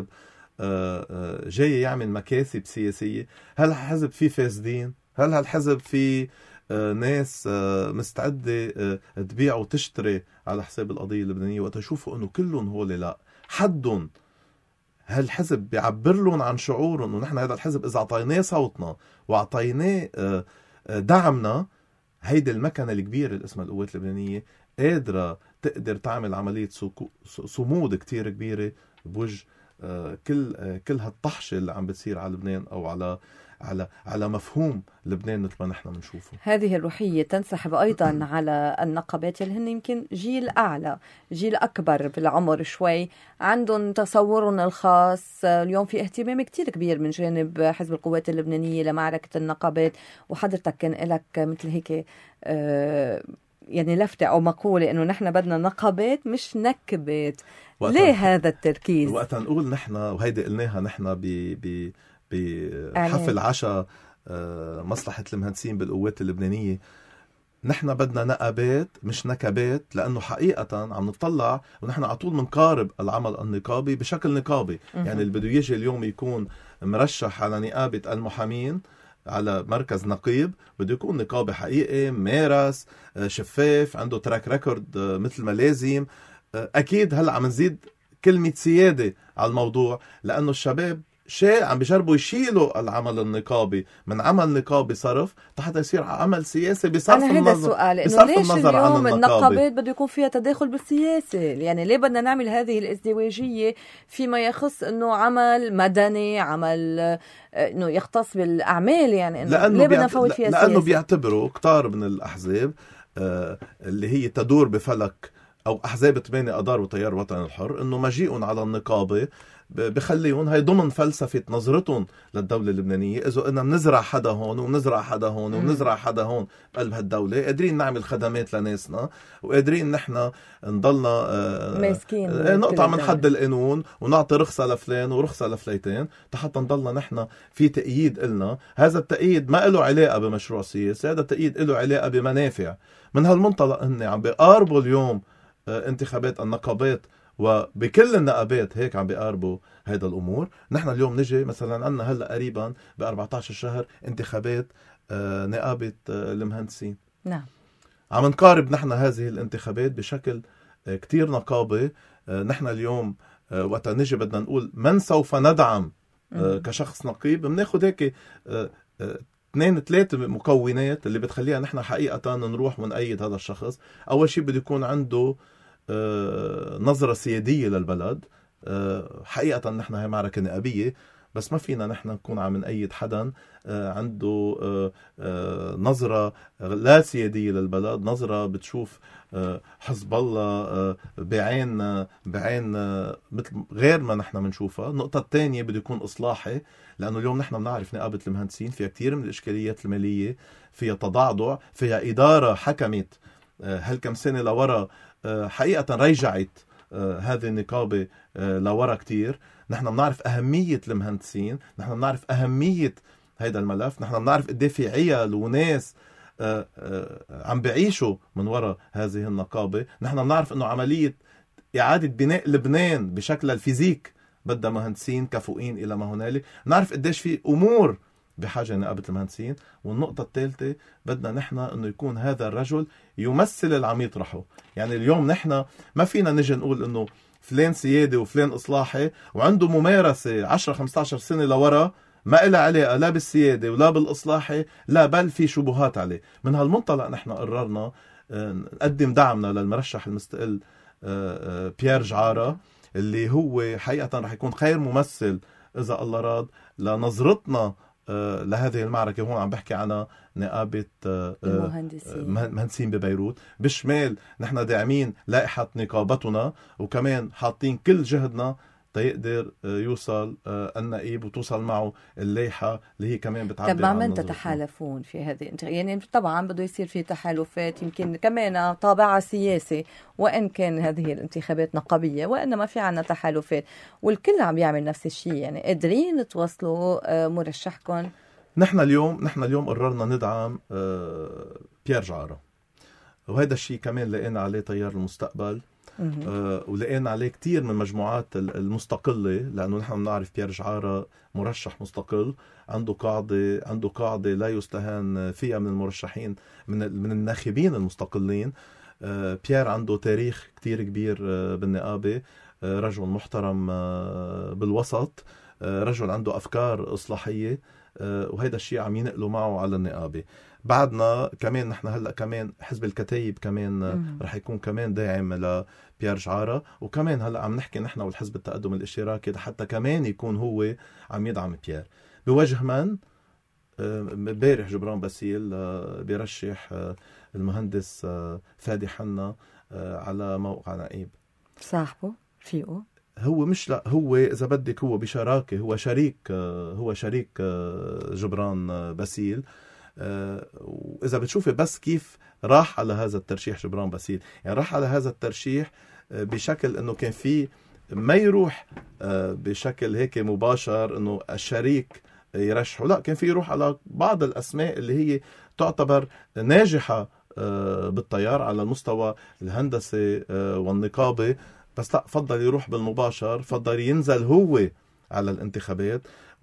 جاي يعمل مكاسب سياسية؟ هل حزب فيه فاسدين؟ هل هالحزب فيه ناس مستعدة تبيع وتشتري على حساب القضية اللبنانية؟ وتشوفوا انه كلهم هو لا حدهم هالحزب بيعبر لهم عن شعورهم انه نحن هذا الحزب اذا اعطيناه صوتنا واعطيناه دعمنا، هيدي المكنة الكبيرة اللي اسمها القوات اللبنانية قادرة تقدر تعمل عملية صمود كتير كبيرة بوجه كل هالطحشة اللي عم بتصير على لبنان او على على مفهوم لبنان مثل ما نحن بنشوفه. هذه الروحية تنسحب أيضا على النقابات اللي هن يمكن جيل أعلى، جيل أكبر بالعمر شوي، عندهم تصورهم الخاص. اليوم في اهتمام كتير كبير من جانب حزب القوات اللبنانية لمعركة النقابات، وحضرتك كان لك مثل هيك يعني لفتة أو مقولة إنه نحن بدنا نقابات مش نكبات. ليه هذا التركيز؟ وقت نقول نحن، وهيدي قلناها نحن بحفل عشاء مصلحة المهندسين بالقوات اللبنانية، نحن بدنا نقابات مش نكبات، لأنه حقيقة عم نطلع ونحن على طول منقارب العمل النقابي بشكل نقابي. يعني اللي بده يجي اليوم يكون مرشح على نقابة المحامين على مركز نقيب بده يكون نقابي حقيقي، مارس، شفاف، عنده تراك ريكورد مثل ما لازم. أكيد هلأ عم نزيد كلمة سيادة على الموضوع، لأنه الشباب عم بيجربوا يشيلوا العمل النقابي من عمل نقابي صرف حتى يصير عمل سياسي بصرف النظر. أنا هذا السؤال، إنه ليش اليوم النقابات بده يكون فيها تداخل بالسياسة؟ يعني ليه بدنا نعمل هذه الازدواجية فيما يخص إنه عمل مدني، عمل إنه يختص بالأعمال؟ يعني إنه ليه بدنا نفوت فيها لأنه سياسة؟ بيعتبروا كتار من الأحزاب اللي هي تدور بفلك أو أحزاب 8 أدار وتيار وطن الحر، إنه مجيئهم على النقابة بخليهم هي ضمن فلسفة نظرتهم للدولة اللبنانية. إذا قلنا بنزرع حدا هون ونزرع حدا هون ونزرع حدا هون بقلب هالدولة، قادرين نعمل خدمات لناسنا وقادرين نحن نضلنا ماسكين نقطع من حد القانون ونعطي رخصة لفلان ورخصة لفليتين حتى نضلنا نحن في تأييد إلنا. هذا التأييد ما له علاقة بمشروع سياسي، هذا التأييد له علاقة بمنافع. من هالمنطلق هن عم بيقاربوا اليوم انتخابات النقابات، وبكل النقابات هيك عم بيقاربوا هيدا الأمور. نحن اليوم نجي مثلا عنا هلأ قريبا ب14 شهر انتخابات نقابة المهندسين. نعم، عم نقارب نحن هذه الانتخابات بشكل كتير نقابي. نحن اليوم وقت نجي بدنا نقول من سوف ندعم كشخص نقيب، بناخد هيك 2-3 مكونات اللي بتخليها نحن حقيقة نروح ونأيد هذا الشخص. أول شيء بده يكون عنده نظرة سيادية للبلد. حقيقة نحن هي معركة نقابية، بس ما فينا نحن نكون عم نأيد حدا عنده نظرة لا سيادية للبلد، نظرة بتشوف حزب الله بعين مثل غير ما نحن بنشوفها. النقطة الثانية بده يكون إصلاحي، لأنه اليوم نحن بنعرف نقابة المهندسين فيها كتير من الإشكاليات المالية، فيها تضعضع، فيها إدارة حكمت هالكم سنة لورا حقيقة رجعت هذه النقابة لورا كتير. نحن بنعرف أهمية المهندسين، نحن بنعرف أهمية هيدا الملف، نحن بنعرف قد ايه في عيال وناس عم بعيشوا من وراء هذه النقابة. نحن بنعرف انه عملية إعادة بناء لبنان بشكل الفيزيك بدها مهندسين كفؤين إلى ما هنالك. نعرف قديش في أمور بحاجة لنقابة المهندسين. والنقطة الثالثة بدنا نحن انه يكون هذا الرجل يمثل العم يطرحه. يعني اليوم نحن ما فينا نجي نقول انه فلان سيادي وفلان إصلاحي وعنده ممارسة 10-15 سنة لورا ما إلها علاقة لا بالسيادة ولا بالإصلاحي، لا بل في شبهات عليه. من هالمنطلق نحن قررنا نقدم دعمنا للمرشح المستقل بيير جعارة، اللي هو حقيقة رح يكون خير ممثل إذا الله راد لنظرتنا لهذه المعركة. هون عم بحكي عنها نقابة المهندسين ببيروت. بالشمال نحن داعمين لائحة نقابتنا، وكمان حاطين كل جهدنا تيقدر يوصل النقيب وتوصل معه اللائحة اللي هي كمان بتعبر عن. طب مع من تتحالفون في هذه؟ يعني طبعا بده يصير في تحالفات يمكن كمان طابعها سياسي، وإن كان هذه الانتخابات نقابية، وإنما في عنا تحالفات والكل عم يعمل نفس الشيء. يعني قادرين توصلوا مرشحكم؟ نحن اليوم قررنا ندعم بيير جعارة، وهذا الشيء كمان لقينا عليه تيار المستقبل، ولقينا عليه كتير من مجموعات المستقلة، لأنه نحن بنعرف بيير جعارة مرشح مستقل عنده قاعدة لا يستهان فيها من المرشحين من الناخبين المستقلين. بيير عنده تاريخ كتير كبير بالنقابة، رجل محترم بالوسط، رجل عنده أفكار إصلاحية، وهذا الشيء عم ينقله معه على النقابة. بعدنا كمان نحن هلأ كمان حزب الكتايب كمان رح يكون كمان داعم لبيير جعارة، وكمان هلأ عم نحكي نحن والحزب التقدم الاشتراكي حتى كمان يكون هو عم يدعم بيير. بوجه من امبارح جبران باسيل بيرشح المهندس فادي حنا على موقع نقيب. صاحبه فيه هو مش، لا هو اذا بدك هو بشراكه، هو شريك جبران باسيل. واذا بتشوفي بس كيف راح على هذا الترشيح جبران باسيل، يعني راح على هذا الترشيح بشكل انه كان فيه ما يروح بشكل هيك مباشر انه الشريك يرشحه، لا كان فيه يروح على بعض الاسماء اللي هي تعتبر ناجحة بالتيار على المستوى الهندسي والنقابي، بس لا فضل يروح بالمباشر، فضل ينزل هو على الانتخابات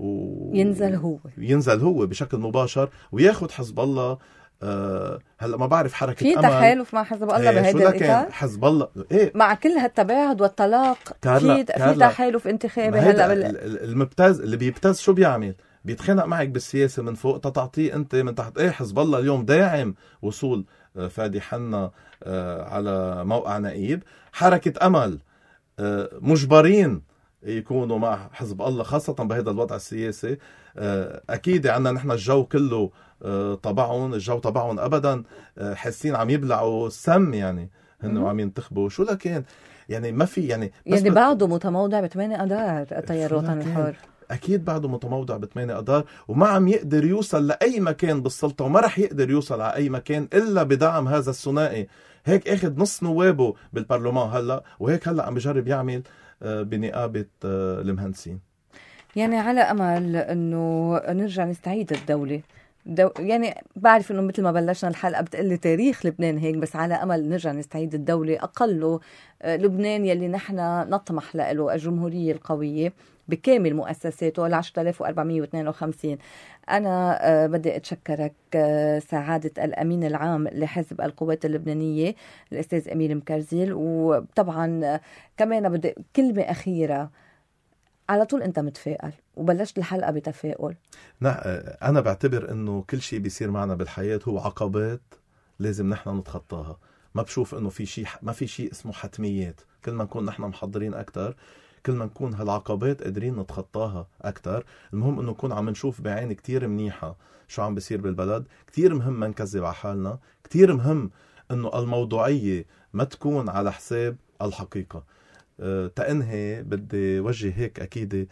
ينزل هو بشكل مباشر وياخد حزب الله. هلا ما بعرف حركة في تحالف مع حزب الله بهيدا الإطار. حزب الله إيه؟ مع كل هالتباعد والطلاق في تحالف انتخابي. هلا المبتز اللي بيبتز شو بيعمل؟ بيتخانق معك بالسياسة من فوق تتعطيه انت من تحت. ايه حزب الله اليوم داعم وصول فادي حنا على موقع نقيب. حركة أمل مجبرين يكونوا مع حزب الله خاصة بهذا الوضع السياسي. أكيد عنا نحن الجو كله الجو تبعهم أبدا حاسين عم يبلعوا السم، يعني هن عم ينتخبوا شو لكن يعني ما في يعني بعده متموضع ب8 أدار التيار الوطني الحر. أكيد بعده متموضع ب8 أدار وما عم يقدر يوصل لأي مكان بالسلطة، وما رح يقدر يوصل على أي مكان إلا بدعم هذا الثنائي. هيك أخذ نص نوابه بالبرلمان هلأ، وهيك هلأ عم بجرب يعمل بنقابة المهندسين. يعني على أمل أنه نرجع نستعيد الدولة. يعني بعرف أنه مثل ما بلشنا الحلقة بتقلي تاريخ لبنان هيك، بس على أمل نرجع نستعيد الدولة، أقله لبنان يلي نحن نطمح له، الجمهورية القوية بكامل مؤسساته 10452. أنا بدي أتشكرك سعادة الأمين العام لحزب القوات اللبنانية الأستاذ أمير مكرزل. وطبعا كمان بدي كلمة أخيرة، على طول أنت متفائل وبلشت الحلقة بتفاؤل. أنا بعتبر أنه كل شيء بيصير معنا بالحياة هو عقبات لازم نحن نتخطاها. ما بشوف أنه ما في شيء اسمه حتميات. كل ما نكون نحن محضرين أكتر، كل ما نكون هالعقبات قادرين نتخطاها أكتر. المهم أنه نكون عم نشوف بعين كتير منيحة شو عم بيصير بالبلد. كتير مهم ما نكذب على حالنا. كتير مهم أنه الموضوعية ما تكون على حساب الحقيقة. تأنهي بدي وجه هيك أكيد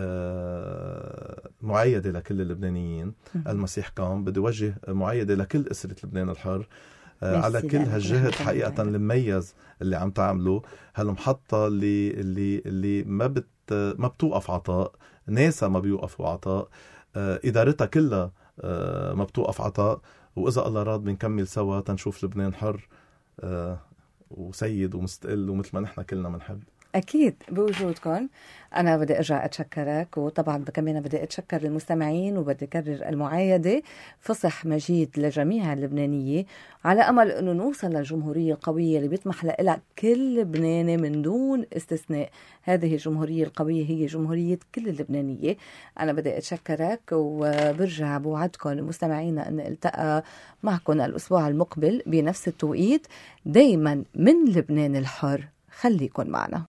معايدة لكل اللبنانيين. المسيح قام. بدي وجه معايدة لكل أسرة لبنان الحر على كل هالجهد حقيقة المميز اللي عم تعمله. هالمحطة اللي ما بتوقف عطاء. ناسا ما بيوقفوا عطاء. إدارتها كلها ما بتوقف عطاء. وإذا الله راد بنكمل سوا تنشوف لبنان حر وسيد ومستقل ومثل ما نحن كلنا منحب. أكيد بوجودكم. أنا بدي أرجع أتشكرك، وطبعا كمان بدي أتشكر المستمعين، وبدي أكرر المعايدة فصح مجيد لجميع اللبنانية، على أمل أنه نوصل للجمهورية القوية اللي بيطمح لها كل لبناني من دون استثناء. هذه الجمهورية القوية هي جمهورية كل اللبنانية. أنا بدي أتشكرك، وبرجع بوعدكم المستمعين أن التقى معكم الأسبوع المقبل بنفس التوقيت، دايما من لبنان الحر. خليكن معنا.